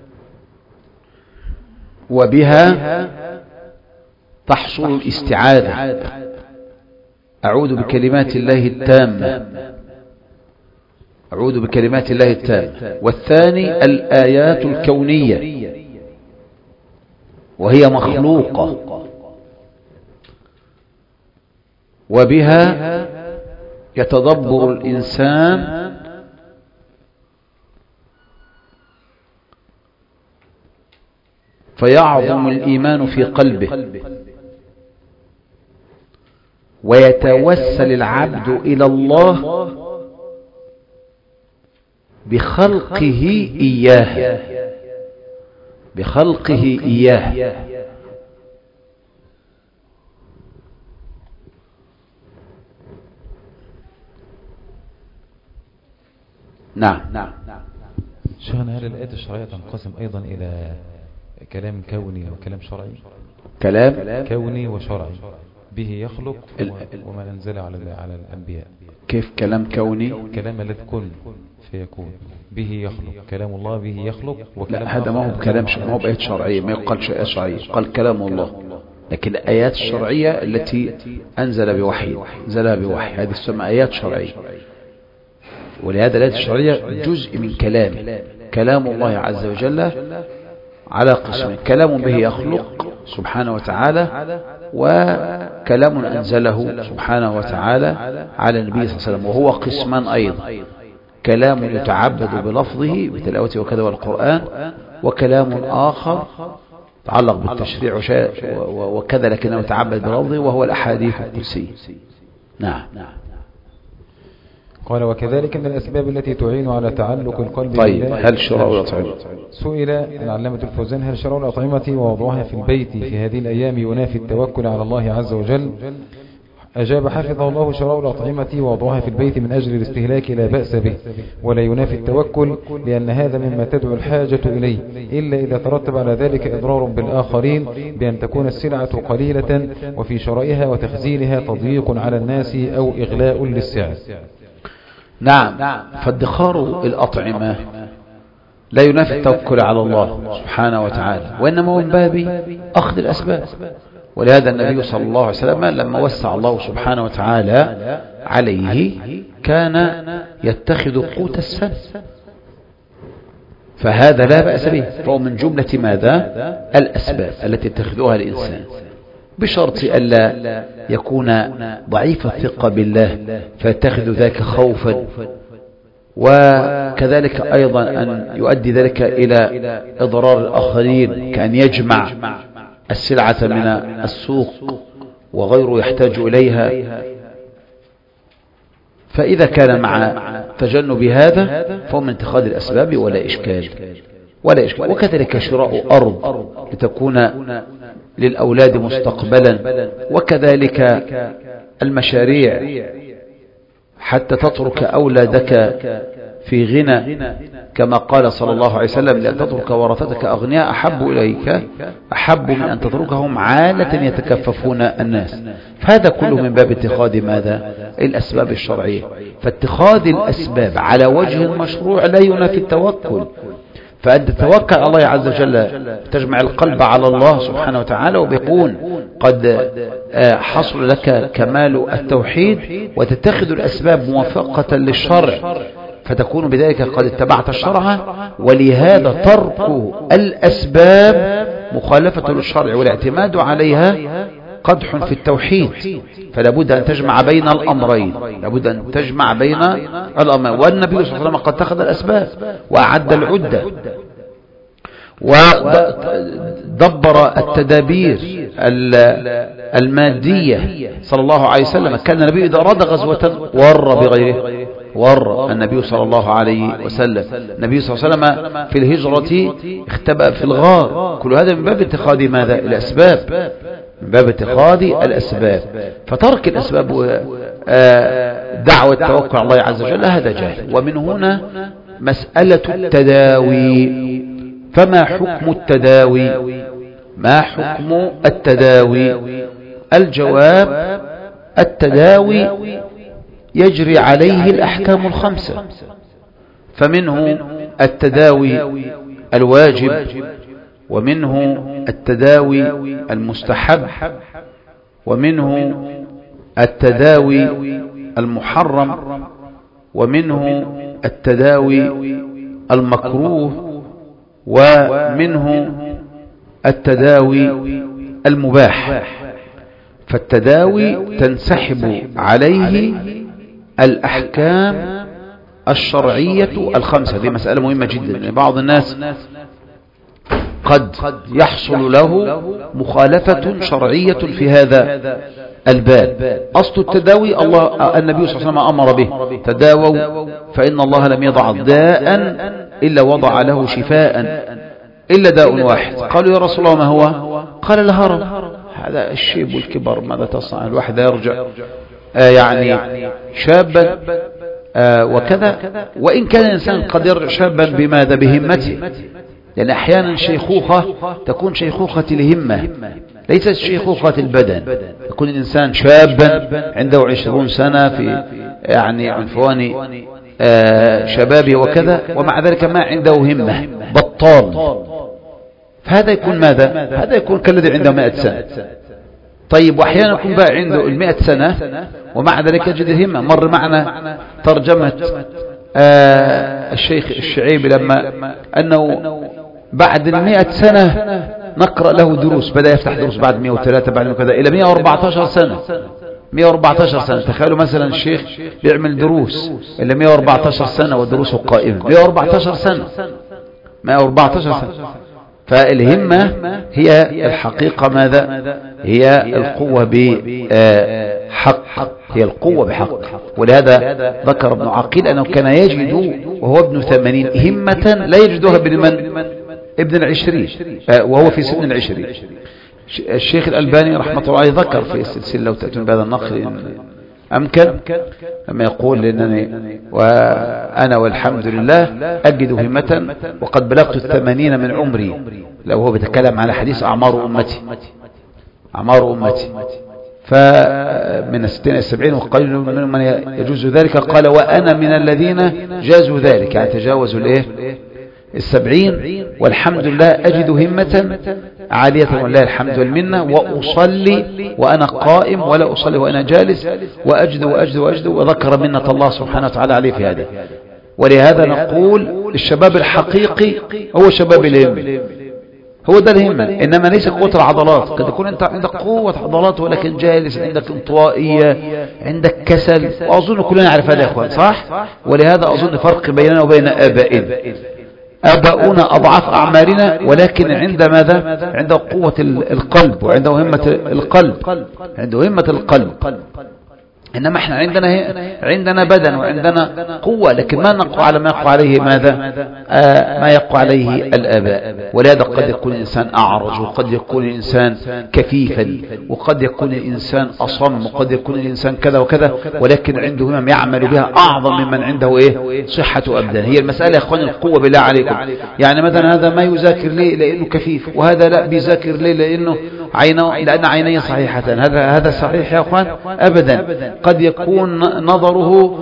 وبها تحصل الاستعاذة. أعوذ بكلمات الله التامة، أعوذ بكلمات الله التامة. والثاني الآيات الكونية، وهي مخلوقة، وبها يتدبر الإنسان فيعظم الإيمان في قلبه، ويتوسل العبد إلى الله بخلقه إياه، بخلقه إياه. نعم. شيخنا هل الآيات الشرعية تنقسم أيضا إلى كلام كوني وكلام شرعي؟ كلام كوني وشرعي، به يخلق وما أنزل على على الأنبياء. كيف كلام كوني؟ كلام الذي كن فيكون، به يخلق، كلام الله به يخلق. لا، هذا ما هو بكلام، ما هو بآيات شرعية، ما يقال شيء شرعي، قال كلام الله. لكن الآيات الشرعية التي أنزل بوحي، أنزلها بوحي، هذه تسمى آيات شرعية. ولهذا الآيات الشرعية جزء من كلام كلام الله عز وجل على قسمين: كلام به يخلق سبحانه وتعالى، وكلام أنزله سبحانه وتعالى على النبي صلى الله عليه وسلم، وهو قسمان أيضا: كلام يتعبد بلفظه بتلاوته وكذا والقرآن، وكلام آخر يتعلق بالتشريع وكذا لكنه يتعبد بلفظه وهو الأحاديث القدسية. نعم. قال وكذلك من الأسباب التي تعين على تعلق القلب. طيب، هل شراء الأطعمة؟ سئل العلامة الفوزان هل شراء الأطعمة ووضعها في البيت في هذه الأيام ينافي التوكل على الله عز وجل؟ أجاب حفظه الله: شراء الأطعمة ووضعها في البيت من أجل الاستهلاك لا بأس به، ولا ينافي التوكل، لأن هذا مما تدعو الحاجة إليه، إلا إذا ترتب على ذلك إضرار بالآخرين بأن تكون السلعة قليلة وفي شرائها وتخزينها تضييق على الناس أو إغلاء للسعر. نعم. فادخار الأطعمة لا ينافي التوكل على الله سبحانه وتعالى، وإنما من باب أخذ الأسباب. ولهذا النبي صلى الله عليه وسلم لما وسع الله سبحانه وتعالى عليه كان يتخذ قوت السنة، فهذا لا بأس به، فهو من جملة ماذا؟ الأسباب التي يتخذها الإنسان، بشرط ألا يكون ضعيف الثقة بالله فيتخذ ذلك خوفا، وكذلك أيضا أن يؤدي ذلك إلى إضرار الآخرين، كأن يجمع السلعة من السوق وغيره يحتاج إليها. فإذا كان مع تجنب هذا فهو من اتخاذ الأسباب ولا إشكال ولا إشكال. وكذلك شراء أرض لتكون للأولاد مستقبلا، وكذلك المشاريع حتى تترك أولادك في غنى، كما قال صلى الله عليه وسلم: لأن تترك ورثتك أغنياء أحب إليك أحب من أن تتركهم عالة يتكففون الناس. فهذا كله من باب اتخاذ ماذا؟ الأسباب الشرعية. فاتخاذ الأسباب على وجه المشروع لا ينافي التوكل. فأنت تتوكل على الله عز وجل، تجمع القلب على الله سبحانه وتعالى، وبيكون قد حصل لك كمال التوحيد، وتتخذ الأسباب موافقة للشرع، فتكون بذلك قد اتبعت الشرع. ولهذا ترك الأسباب مخالفة للشرع والاعتماد عليها قدح في التوحيد. فلا بد أن تجمع بين الأمرين، لابد أن تجمع بين الأمرين. والنبي صلى الله عليه وسلم قد اتخذ الأسباب وأعد العدة ودبر التدابير المادية صلى الله عليه وسلم. كان النبي إذا أراد غزوة ور بغيره، ور النبي صلى الله عليه وسلم. النبي صلى الله عليه وسلم في الهجرة اختبأ في الغار. كل هذا من باب اتخاذ ماذا؟ الأسباب، من باب اتخاذ الأسباب. فترك الأسباب دعوة التوكل على الله عز وجل هذا جاهل. ومن هنا مسألة التداوي. فما حكم التداوي؟ ما حكم التداوي؟ الجواب: التداوي يجري عليه الأحكام الخمسة. فمنه التداوي الواجب، ومنه التداوي المستحب، ومنه التداوي المحرم، ومنه التداوي المكروه، ومنه التداوي المباح. فالتداوي تنسحب عليه الأحكام الشرعية الخمسة. دي مسألة مهمة جدا. بعض الناس قد يحصل له مخالفة شرعية في هذا الباب. أصل التداوي الله النبي صلى الله عليه وسلم أمر به: تداووا فإن الله لم يضع داء إلا وضع له شفاء إلا داء واحد. قالوا: يا رسول الله ما هو؟ قال: الهرم. هذا الشيب والكبر ماذا تصنع؟ الواحد يرجع آه يعني شابا آه وكذا. وإن كان الإنسان قد يرجع شابا بماذا؟ بهمته. لأن أحيانا شيخوخة تكون شيخوخة الهمة ليست شيخوخة البدن. يكون الإنسان شابا عنده عشرون سنة في يعني عنفوان آه شبابه وكذا، ومع ذلك ما عنده همة، بطال. فهذا يكون ماذا؟ هذا يكون كالذي عنده مائة سنة. طيب، وأحيانا يكون بقى عنده المائة سنة ومع ذلك يجد الهمة. مر معنا ترجمة آه الشيخ الشعيبي لما أنه بعد المائة سنة نقرأ له دروس، بدأ يفتح دروس بعد مئة وثلاثة بعد كذا إلى مئة وأربعة عشر سنة. مئة وأربعة عشر سنة. تخيلوا مثلا الشيخ بيعمل دروس إلى مئة وأربعة عشر سنة ودروسه قائمة. مئة وأربعة عشر سنة مئة وأربعة عشر سنة. فالهمة هي الحقيقة ماذا؟ هي القوة بحق، هي القوة بحق. ولهذا ذكر ابن عقيل أنه كان يجد وهو ابن ثمانين همة لا يجدها بمن؟ ابن العشرين، وهو في سن العشرين. الشيخ الألباني رحمة الله عليه ذكر في السلسلة، لو تأتون بهذا النقل أمكن، لما يقول لأنني وأنا والحمد لله أجد همة وقد بلغت الثمانين من عمري. لو هو بيتكلم على حديث أعمار أمتي، أعمار أمتي فمن الستين إلى السبعين، وقليل منهم من يجوز ذلك. قال: وأنا من الذين جازوا ذلك، يعني تجاوزوا الإيه؟ السبعين. والحمد لله أجد همة عالية ولله الحمد والمنة، وأصلي وأنا قائم ولا أصلي وأنا جالس، وأجد وأجد وأجد. وذكر منة الله سبحانه وتعالى عليه في هذا. ولهذا نقول الشباب الحقيقي هو شباب الهم، هو ده الهمة، إنما ليس قوة العضلات. قد يكون أنت عندك قوة عضلات ولكن جالس، عندك انطوائية، عندك كسل. وأظن كلنا نعرف هذا يا أخوان، صح؟ ولهذا أظن فرق بيننا وبين آبائنا. آباؤنا أضعاف أعمارنا، ولكن عند ماذا؟ عند قوة القلب، وعنده همة القلب، عنده همة القلب. إنما احنا عندنا عندنا بدن وعندنا قوة، لكن ما نقوى على ما يقوى عليه ماذا؟ آه ما يقوى عليه الآباء. ولهذا قد يكون الإنسان أعرج، وقد يكون الإنسان كفيفا، وقد يكون الإنسان أصم، وقد يكون الإنسان كذا وكذا، ولكن عنده همم يعمل بها أعظم ممن عنده إيه؟ صحة أبدان. هي المسألة يا أخواني القوة بالله عليكم. يعني مثلا هذا ما يذاكر ليه لأنه كفيف، وهذا لا بيذاكر ليه لأنه عينه لأن عينيه صحيحتان. هذا هذا صحيح يا أخوان؟ أبدا. قد يكون نظره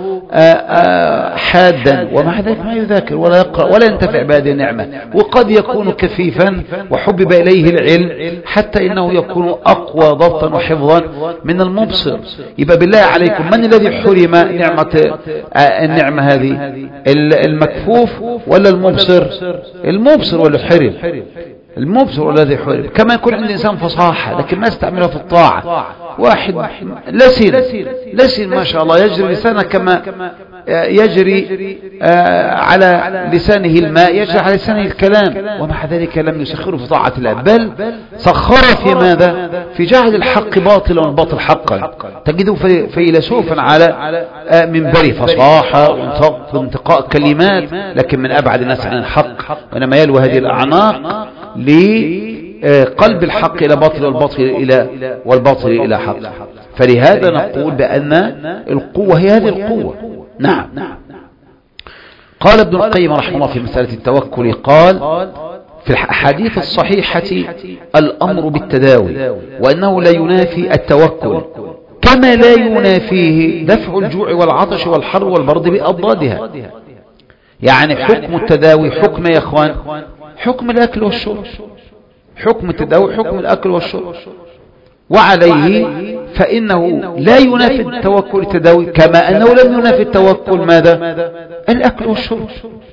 حادا ومع ذلك ما يذاكر ولا يقرأ ولا ينتفع بهذه النعمة. وقد يكون كفيفا وحبب إليه العلم حتى إنه يكون أقوى ضبطا وحفظا من المبصر. يبقى بالله عليكم من الذي حرم نعمة النعمة هذه؟ المكفوف ولا المبصر؟ المبصر ولا حرم؟ المبصر الذي حرم. كما يكون عند الإنسان فصاحة لكن ما استعملها في الطاعة. واحد لسن لسن ما شاء الله يجري لسانه كما يجري على لسانه الماء، يجري على لسانه الكلام، ومع ذلك لم يسخره في طاعة الله، بل سخره في ماذا؟ في جعل الحق باطلا والباطل حقا. تجده فيلسوفا على منبر فصاحة وانتقاء كلمات، لكن من أبعد الناس عن الحق، وإنما يلوى هذه الأعناق لقلب الحق إلى باطل والباطل إلى والباطل إلى حق. فلهذا نقول بأن القوة هي هذه القوة. نعم. قال ابن القيم رحمه الله في مسألة التوكل، قال في الحديث الصحيحة الأمر بالتداوي، وأنه لا ينافي التوكل كما لا ينافيه دفع الجوع والعطش والحر والبرد بأضدادها. يعني حكم التداوي حكم يا اخوان حكم الأكل والشرب، حكم التداوي حكم الأكل والشرب، وعليه فإنه لا ينافي التوكل التداوي كما أنه لم ينافي التوكل ماذا؟ الأكل والشرب.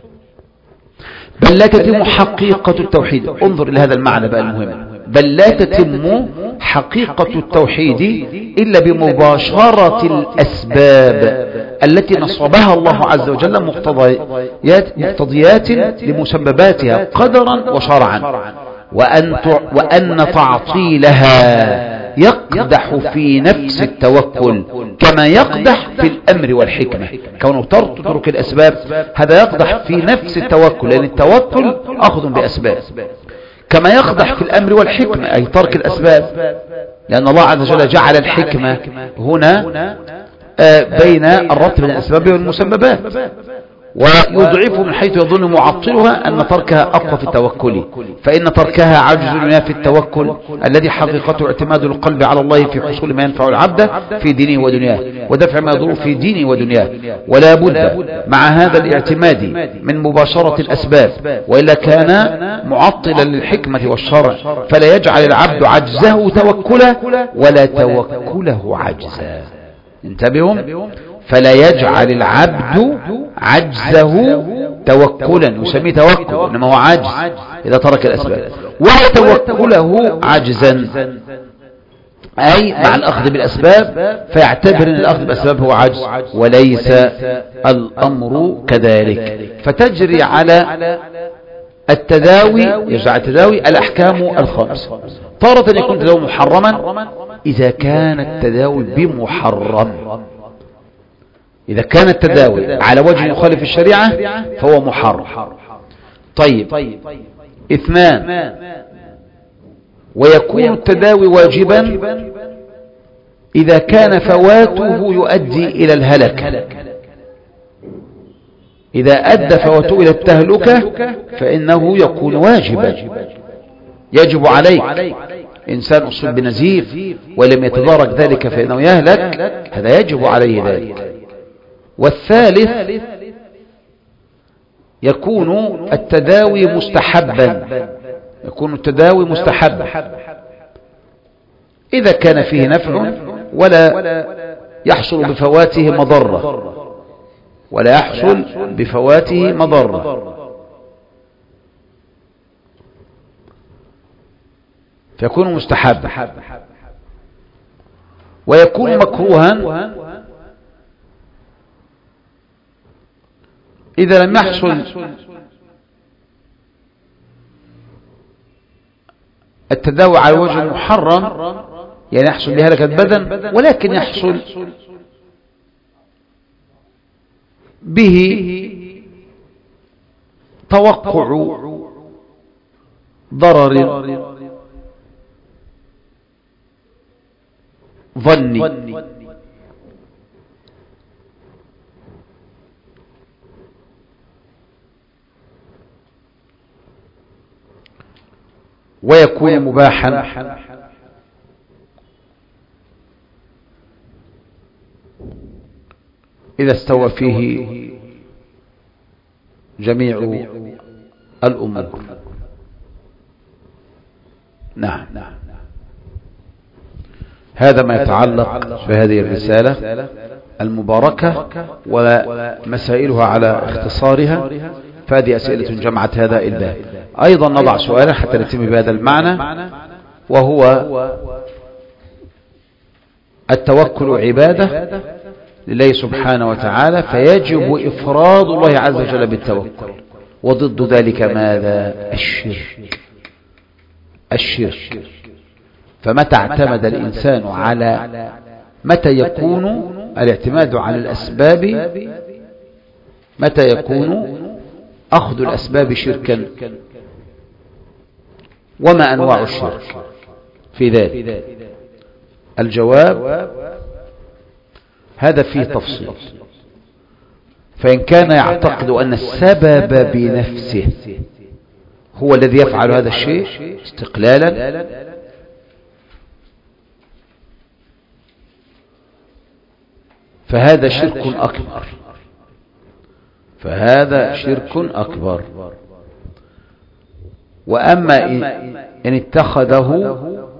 بل لا تتم حقيقة التوحيد. انظر إلى هذا المعنى بقى المهم. بل لا تتم حقيقة التوحيد إلا بمباشرة الأسباب التي نصبها الله عز وجل مقتضيات, مقتضيات لمسبباتها قدرا وشرعا، وأن, وأن تعطيلها يقدح في نفس التوكل كما يقدح في الأمر والحكمة. كونه تترك الأسباب هذا يقدح في نفس التوكل، لأن التوكل أخذ بأسباب، كما يقدح في الأمر والحكمة أي ترك الأسباب، لأن الله عز وجل جعل الحكمة هنا بين الربط بين الأسباب والمسببات، ويضعفه من حيث يظن معطلها أن تركها أقوى في التوكل، فإن تركها عجز ينافي التوكل الذي حقيقته اعتماد القلب على الله في حصول ما ينفع العبد في دينه ودنياه ودفع ما يضر في دينه ودنياه. ولا بد مع هذا الاعتماد من مباشرة الأسباب، وإلا كان معطلا للحكمة والشرع، فلا يجعل العبد عجزه توكلا ولا توكله عجزا. انتبهوا، فلا يجعل العبد عجزه توكلا، يسميه توكل إنما هو عجز إذا ترك الأسباب، ولا توكله عجزا أي مع الأخذ بالأسباب، فيعتبر أن الأخذ بالأسباب هو عجز، وليس الأمر كذلك. فتجري على التداوي يجعل التداوي الأحكام الخمس. تارة يكون التداوي محرما إذا كان التداوي بمحرم. إذا كان التداوي على وجه يخالف الشريعة فهو محرم. طيب، اثنان، ويكون التداوي واجبا إذا كان فواته يؤدي إلى الهلك. إذا أدى فواته إلى التهلكة فإنه يكون واجبا، يجب عليك. إنسان أصيب بنزيف ولم يتدارك ذلك فإنه يهلك، هذا يجب عليه ذلك. والثالث يكون التداوي مستحبا، يكون التداوي مستحبا إذا كان فيه نفع ولا يحصل بفواته مضرة، ولا يحصل بفواته مضرة، فيكون مستحبا. ويكون مكروها إذا لم يحصل التداوي على وجه محرم، يعني يحصل بهلكة بدن، ولكن يحصل به توقع ضرر ظني ويكون مباحا إذا استوى فيه جميع الأمور. نعم، هذا ما يتعلق بهذه الرسالة المباركة ومسائلها على اختصارها. فهذه أسئلة جمعت هذا الباب. أيضا نضع سؤالا حتى نتم بهذا المعنى، وهو التوكل عبادة لله سبحانه وتعالى، فيجب إفراد الله عز وجل بالتوكل، وضد ذلك ماذا؟ الشرك. الشرك. فمتى اعتمد الإنسان على متى يكون الاعتماد على الأسباب متى يكون أخذ الأسباب شركا؟ وما أنواع الشرك في ذلك؟ الجواب هذا فيه تفصيل. فإن كان يعتقد أن السبب بنفسه هو الذي يفعل هذا الشيء استقلالا، فهذا شرك أكبر فهذا شرك أكبر. وأما إن اتخذه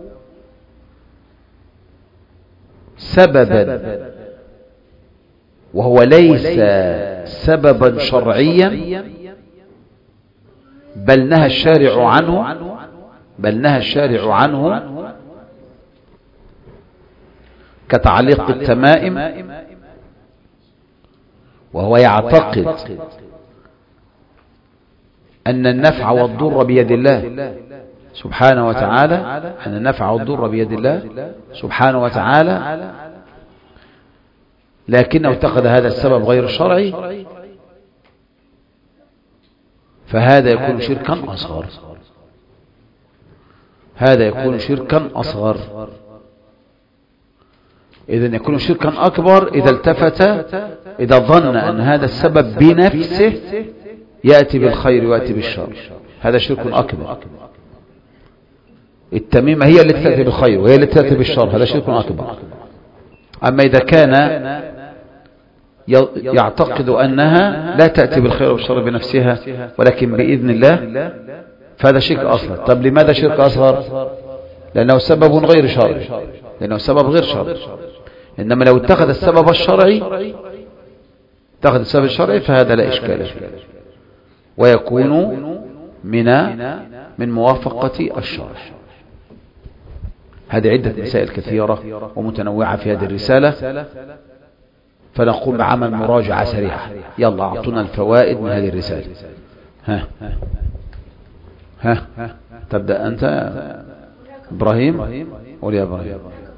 سببا وهو ليس سببا شرعيا، بل نهى الشارع عنه بل نهى الشارع عنه كتعليق التمائم، وهو يعتقد أن النفع والضر بيد الله سبحانه وتعالى أن النفع والضر بيد الله سبحانه وتعالى، لكنه اتخذ هذا السبب غير الشرعي، فهذا يكون شركا أصغر هذا يكون شركا أصغر إذن يكون شركا أكبر إذا التفت إذا ظن أن هذا السبب بنفسه يأتي بالخير ويأتي بالشر، هذا شرك أكبر. التميمة هي اللي تأتي بالخير وهي اللي تأتي بالشر، هذا شرك أكبر. أما إذا كان يعتقد أنها لا تأتي بالخير والشر بنفسها ولكن بإذن الله، فهذا شرك أصغر. طب لماذا شرك أصغر؟ لأنه سبب غير شرعي لأنه سبب غير شرعي إنما لو اتخذ السبب الشرعي اتخذ السبب الشرعي فهذا لا إشكال فيه، ويكون من من موافقة الشرع. هذه عدة مسائل كثيرة ومتنوعة في هذه الرسالة، فنقوم بعمل مراجعة سريعة. يلا أعطونا الفوائد من هذه الرسالة. ها ها تبدأ أنت إبراهيم. قول يا إبراهيم.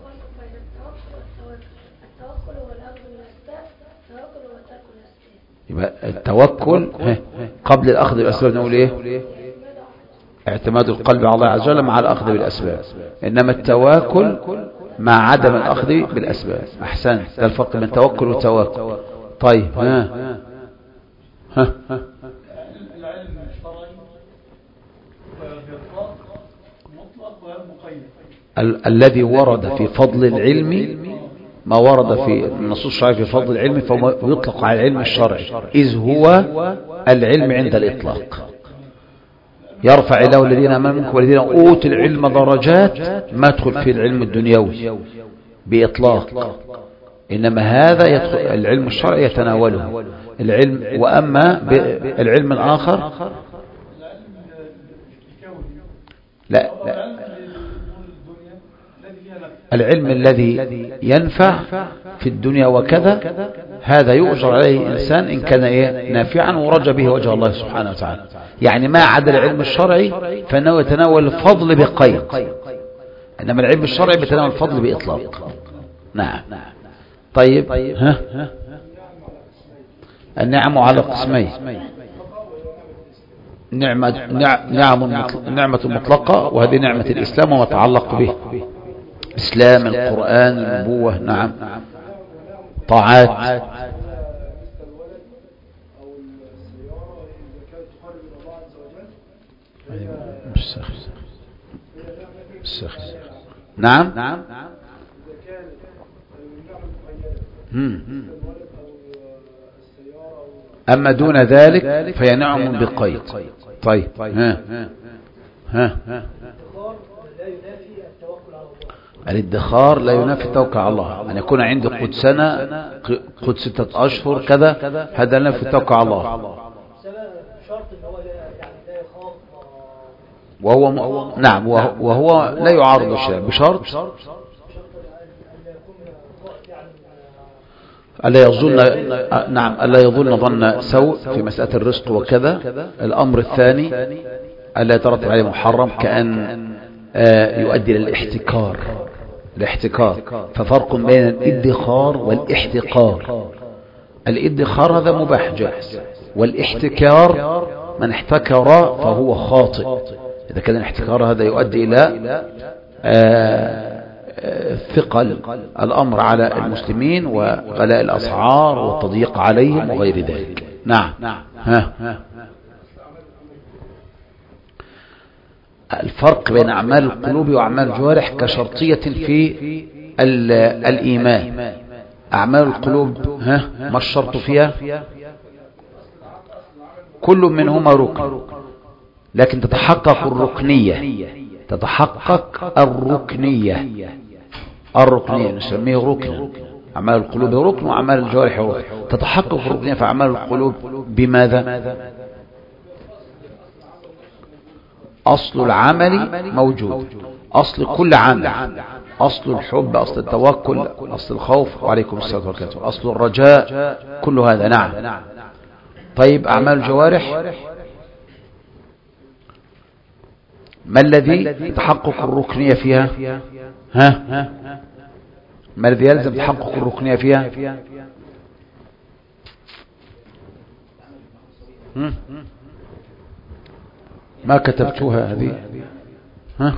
يبقى التوكل قبل الأخذ بالأسباب نقول إيه؟ اعتماد القلب على الله عز وجل مع الأخذ بالأسباب، إنما التواكل مع عدم الأخذ بالأسباب. أحسن، ده الفرق بين التوكل والتواكل. طيب ها ها العلم الشرعي بإطلاق مطلق ومقيد. ال الذي ورد في فضل العلم ما ورد في النصوص الشرعية في فضل العلم فهو يطلق على العلم الشرعي، إذ هو العلم عند الإطلاق. يرفع الله الذين آمنوا منكم والذين أوتوا العلم درجات، ما يدخل في العلم الدنيوي بإطلاق، إنما هذا يدخل العلم الشرعي يتناوله العلم. وأما العلم الآخر لا, لا العلم الذي ينفع في الدنيا وكذا، هذا يؤجر عليه إنسان إن كان إيه نافعا ورجى به وجه الله سبحانه وتعالى. يعني ما عدا العلم الشرعي فإنه يتناول الفضل بقيد، إنما العلم الشرعي بيتناول الفضل بإطلاق. نعم. طيب ها النعم على قسمين، نعمة نعم نعمة مطلقة، وهذه نعمة الإسلام وما تعلق به، إسلام، القرآن، النبوة، نعم، طاعات. نعم. أما دون ذلك فهي نعم بقيد. طيب ها ها الادخار لا ينافي التوكل على الله. أن يكون عندي قد سنة، قد ستة أشهر كذا، هذا لا ينافي التوكل على الله. وهو م... نعم، وهو لا يعارض الشيء بشرط ألا يظن، نعم، ألا يظن ظن سوء في مسألة الرزق وكذا. الأمر الثاني ألا يترتب عليه محرم، كأن يؤدي للاحتكار. الاحتكار، ففرق بين الادخار والاحتكار. الادخار هذا مباح جائز، والاحتكار من احتكر فهو خاطئ. إذا كان الاحتكار هذا يؤدي إلى ثقل الأمر على المسلمين وغلاء الأسعار والتضييق عليهم وغير ذلك. نعم. ها الفرق بين أعمال القلوب وأعمال الجوارح كشرطية في الإيمان. أعمال القلوب ها ما الشرط فيها؟ كل منهما ركن، لكن تتحقق الركنية، تتحقق الركنية الركنية نسميه ركن. أعمال القلوب ركن وأعمال الجوارح ركن. تتحقق الركنية في أعمال القلوب بماذا؟ أصل العمل موجود، أصل كل عمل، أصل الحب، أصل التوكل، أصل الخوف، وعليكم السلام والبركاته، أصل الرجاء، كل هذا. نعم. طيب أعمال الجوارح ما الذي تحقق الركنية فيها؟ ها ما الذي يلزم تحقق الركنية فيها؟ ما كتبتوها هذه؟ ها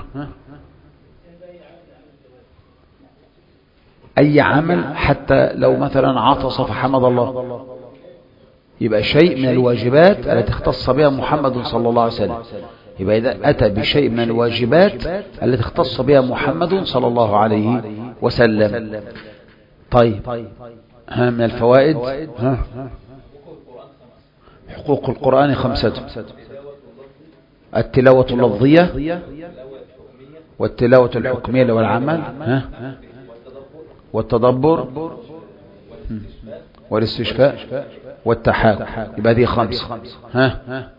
أي عمل، حتى لو مثلا عطس فحمد الله، يبقى شيء من الواجبات التي اختص بها محمد صلى الله عليه وسلم. يبقى إذا أتى بشيء من الواجبات التي اختص بها محمد صلى الله عليه وسلم. طيب ها من الفوائد، ها حقوق القرآن خمسة: التلاوة اللفظية، والتلاوة الحكمية والعمل، ها والتدبر والاستشفاء والتحاكم. يبقى هذه خمس. ها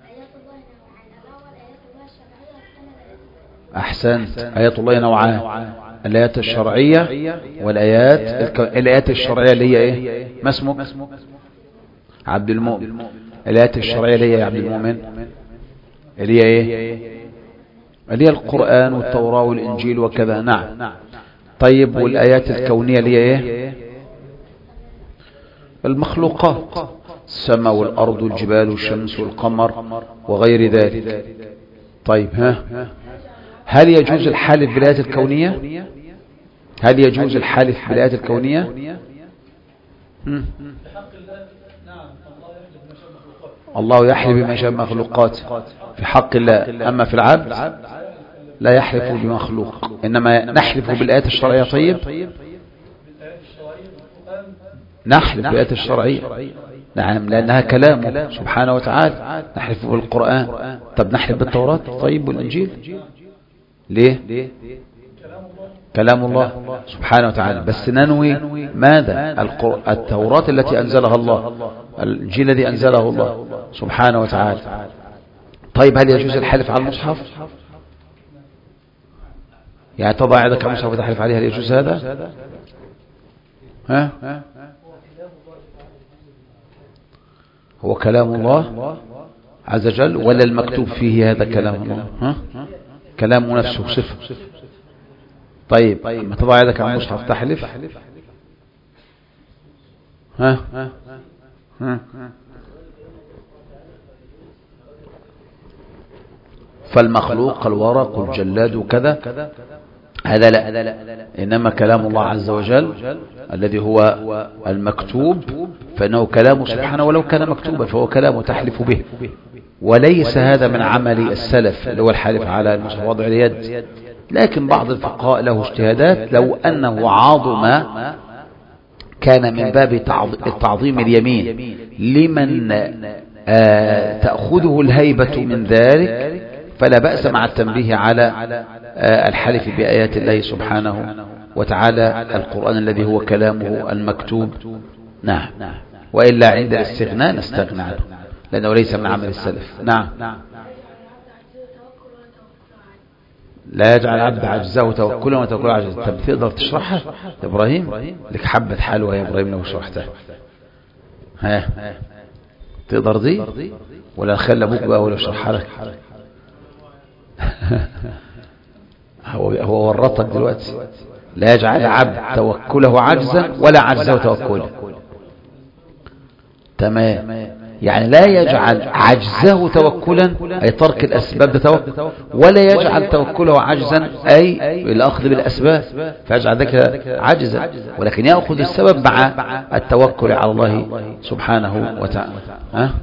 أحسنت. آيات الله نوعان: الآيات الشرعية والآيات الكو... الآيات الشرعية اللي هي إيه؟ ما اسمك؟ عبد المؤمن. الآيات الشرعية اللي هي يا عبد المؤمن اللي هي إيه؟ اللي هي القرآن والتوراة والإنجيل وكذا. نعم. طيب والآيات الكونية اللي هي إيه؟ المخلوقات، السماء والأرض والجبال والشمس والقمر وغير ذلك. طيب ها هل يجوز الحلف بالآيات الكونية؟ هل يجوز الحلف بالآيات الكونية؟ الله يحلف بما شاء مخلوقات في حق الله، أما في العبد لا يحلف بمخلوق، إنما نحلف بالآيات الشرعية. طيب نحلف بالآيات الشرعية، نعم، لأنها كلامه سبحانه وتعالى. نحلف بالقرآن. طب نحلف بالتوراة طيب والإنجيل ليه؟ كلام الله سبحانه وتعالى، بس ننوي ماذا؟ التوراة التي أنزلها الله، الإنجيل الذي أنزله الله سبحانه وتعالى. طيب هل يجوز الحلف على المصحف؟ يعني تضع يدك على المصحف وتحلف عليه، هل يجوز هذا؟ ها هو كلام الله عز وجل ولا المكتوب فيه هذا كلام الله؟ ها كلام نفسه صفة. طيب ما تضع يدك على المصحف تحلف. ها فالمخلوق الورق والجلاد وكذا هذا لا، إنما كلام الله عز وجل الذي هو المكتوب فإنه كلامه سبحانه، ولو كان مكتوبا فهو كلامه تحلف به، وليس هذا من عمل السلف اللي هو الحلف على المصحف وضع اليد. لكن بعض الفقهاء له اجتهادات لو أنه عظم كان من باب التعظيم اليمين لمن آه تأخذه الهيبة من ذلك، فلا بأس مع التنبيه على آه الحلف بآيات الله سبحانه وتعالى القرآن الذي هو كلامه المكتوب. نعم. وإلا عند الاستغناء نستغنى عنه لأنه ليس من عمل السلف. نعم. لا يجعل عبد عجزه توكلا وتوكل عجز. طب تقدر تشرحها يا إبراهيم؟ لك حبة حلوة يا إبراهيم لو شرحتها. ها تقدر دي ولا نخلي أبوك بقى ولا شرحها لك؟ هو هو ورطك دلوقتي. لا يجعل عبد توكله عجزا ولا عجزه توكلا. تمام. يعني لا يجعل عجزه توكلا أي ترك الأسباب ده توكل، ولا يجعل توكله عجزا أي الأخذ بالأسباب فيجعل ذلك عجزا، ولكن يأخذ السبب مع التوكل على الله سبحانه وتعالى. ها؟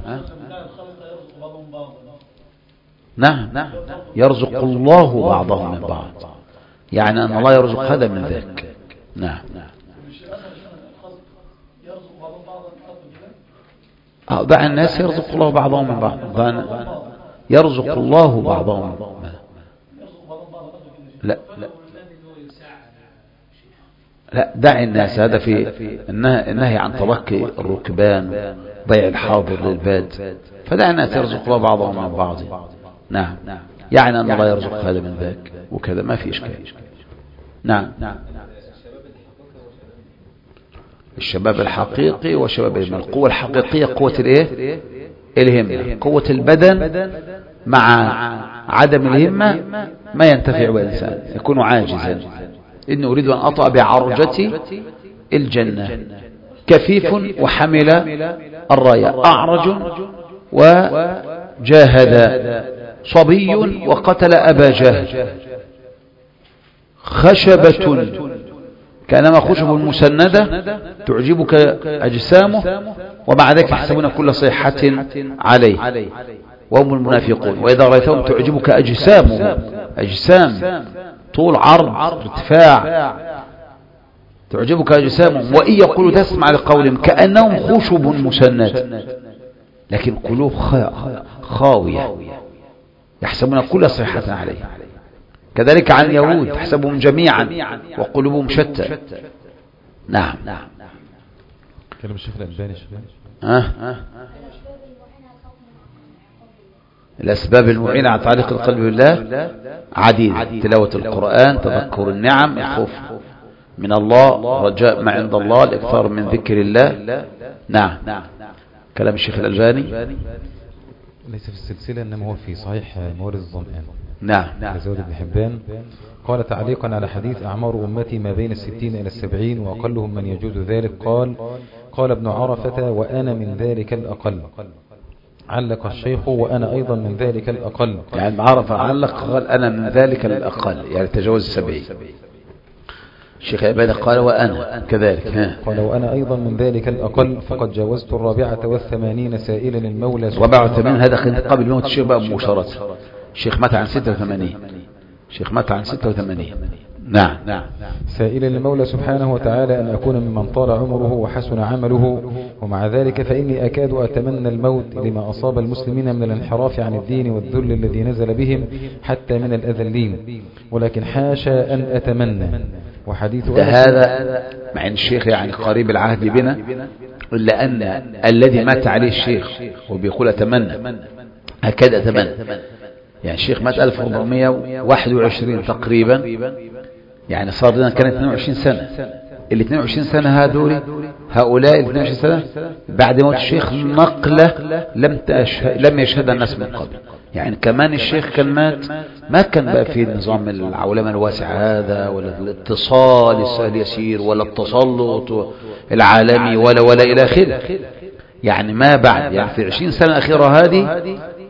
نعم. يرزق الله بعضهم من بعض، يعني أن الله يرزق هذا من ذاك. نعم. دع الناس يرزق الله بعضهم من بعض. يرزق الله بعضهم. لا لا لا دع الناس، هذا في النهي عن تلقي الركبان ضيع الحاضر للباد، فدع الناس يرزق الله بعضهم من بعض. نعم. يعني أن الله يرزق هذا من ذاك وكذا ما في إشكال. نعم. الشباب الحقيقي وشباب الهمة. القوة الحقيقية قوة الايه؟ الهمة. قوة البدن مع عدم الهمة ما ينتفع بالإنسان، يكون عاجزا. إني أريد أن أطأ بعرجتي الجنة. كفيف وحمل الراية. أعرج وجاهد. صبي وقتل أبا جهل. خشبة كانما خشب مسندة تعجبك أجسامه ومع ذلك يحسبون كل صيحة عليه وهم المنافقون. وإذا رأيتهم تعجبك أجسامه، أجسام طول عرض ارتفاع، تعجبك أجسامهم وإن يقولوا تسمع لقولهم كأنهم خشب مسند، لكن قلوب خاوية يحسبون كل صيحة عليه. كذلك عن يهود تحسبهم جميعا وقلوبهم شتى. نعم. كلام الشيخ الألباني. ها الأسباب المعينة على تعليق القلب بالله عديدة: تلاوة القرآن، تذكر النعم، الخوف من الله، رجاء ما عند الله، الإكثار من ذكر الله. نعم. كلام الشيخ الألباني ليس في السلسلة إنما هو في صحيح موارد الظمآن. نعم. لزود بن حبان قال تعليقا على حديث أعمار أمتي ما بين الستين إلى السبعين وأقلهم من يجوز ذلك. قال قال ابن عرفة وأنا من ذلك الأقل. علق الشيخ وأنا أيضا من ذلك الأقل. يعني ابن عرفة علق قال أنا من ذلك الأقل، يعني تجاوز السبعين. الشيخ أبانا قال وأنا كذلك. قال وأنا أيضا من ذلك الأقل فقد جاوزت الرابعة والثمانين سائلا المولى. الرابعة والثمانين هذا قبل موت الشيخ بقى مباشرة. الشيخ مات عن ستة وثمانين. الشيخ مات عن ستة وثمانين. نعم. سائلا المولى سبحانه وتعالى أن أكون ممن طال عمره وحسن عمله، ومع ذلك فإني أكاد أتمنى الموت لما أصاب المسلمين من الانحراف عن الدين والذل الذي نزل بهم حتى من الأذلين، ولكن حاشا أن أتمنى. وحديث هذا مع أن الشيخ يعني قريب العهد بنا، إلا أن الذي مات عليه الشيخ وبيقول أتمنى أكاد أتمنى، يعني الشيخ مات ألف وأربعمائة وواحد وعشرين تقريبا، يعني صار لنا كانت اثنين وعشرين سنة. ال اثنين وعشرين سنة هذول هؤلاء ال اثنين وعشرين سنة بعد موت الشيخ نقلة لم تشهد لم يشهدها الناس من قبل. يعني كمان الشيخ كان مات ما كان بقى في نظام العولمة الواسع هذا، ولا الاتصال السهل يسير، ولا التسلط العالمي، ولا ولا إلى آخره. يعني ما بعد، يعني في العشرين سنة الأخيرة هذه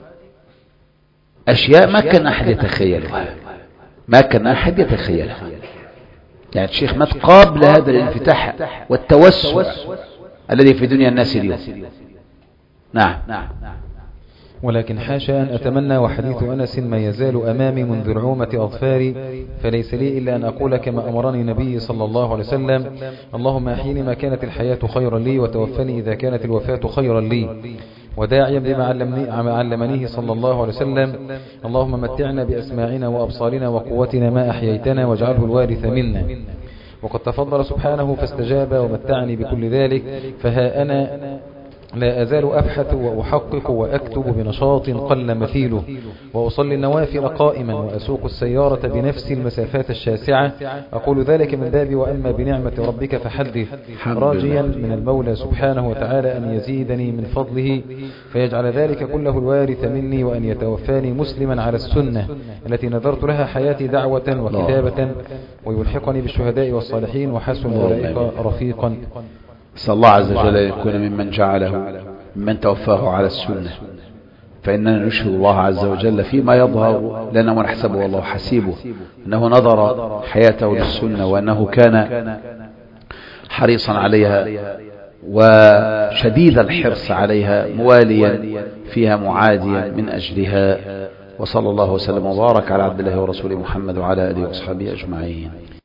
أشياء ما كان أحد يتخيلها، ما كان أحد يتخيلها. يعني الشيخ مات قبل هذا الانفتاح والتوسع الذي في دنيا الناس اليوم. نعم. ولكن حاشا أن أتمنى وحديث أنس ما يزال أمامي منذ رعومة أظفاري، فليس لي إلا أن أقول كما أمرني النبي صلى الله عليه وسلم: اللهم أحيني ما كانت الحياة خيرا لي، وتوفني إذا كانت الوفاة خيرا لي. وداعيا بما علمنيه صلى الله عليه وسلم: اللهم متعنا بأسماعنا وأبصارنا وقوتنا ما أحييتنا، واجعله الوارث منا. وقد تفضل سبحانه فاستجاب ومتعني بكل ذلك، فها أنا لا أزال أبحث وأحقق وأكتب بنشاط قل مثيله، وأصلي النوافل قائما، وأسوق السيارة بنفس المسافات الشاسعة. أقول ذلك من باب وأما بنعمة ربك فحدث، راجيا من المولى سبحانه وتعالى أن يزيدني من فضله، فيجعل ذلك كله الوارث مني، وأن يتوفاني مسلما على السنة التي نذرت لها حياتي دعوة وكتابة، ويلحقني بالشهداء والصالحين وحسن أولئك رفيقا. نسأل الله عز وجل أن يكون ممن جعله ممن توفاه على السنة، فإننا نشهد الله عز وجل فيما يظهر لنا ونحسبه والله حسيبه أنه نظر حياته للسنة، وأنه كان حريصا عليها وشديد الحرص عليها، مواليا فيها معاديا من أجلها. وصلى الله وسلم وبارك على عبد الله ورسوله محمد وعلى آله وأصحابه أجمعين.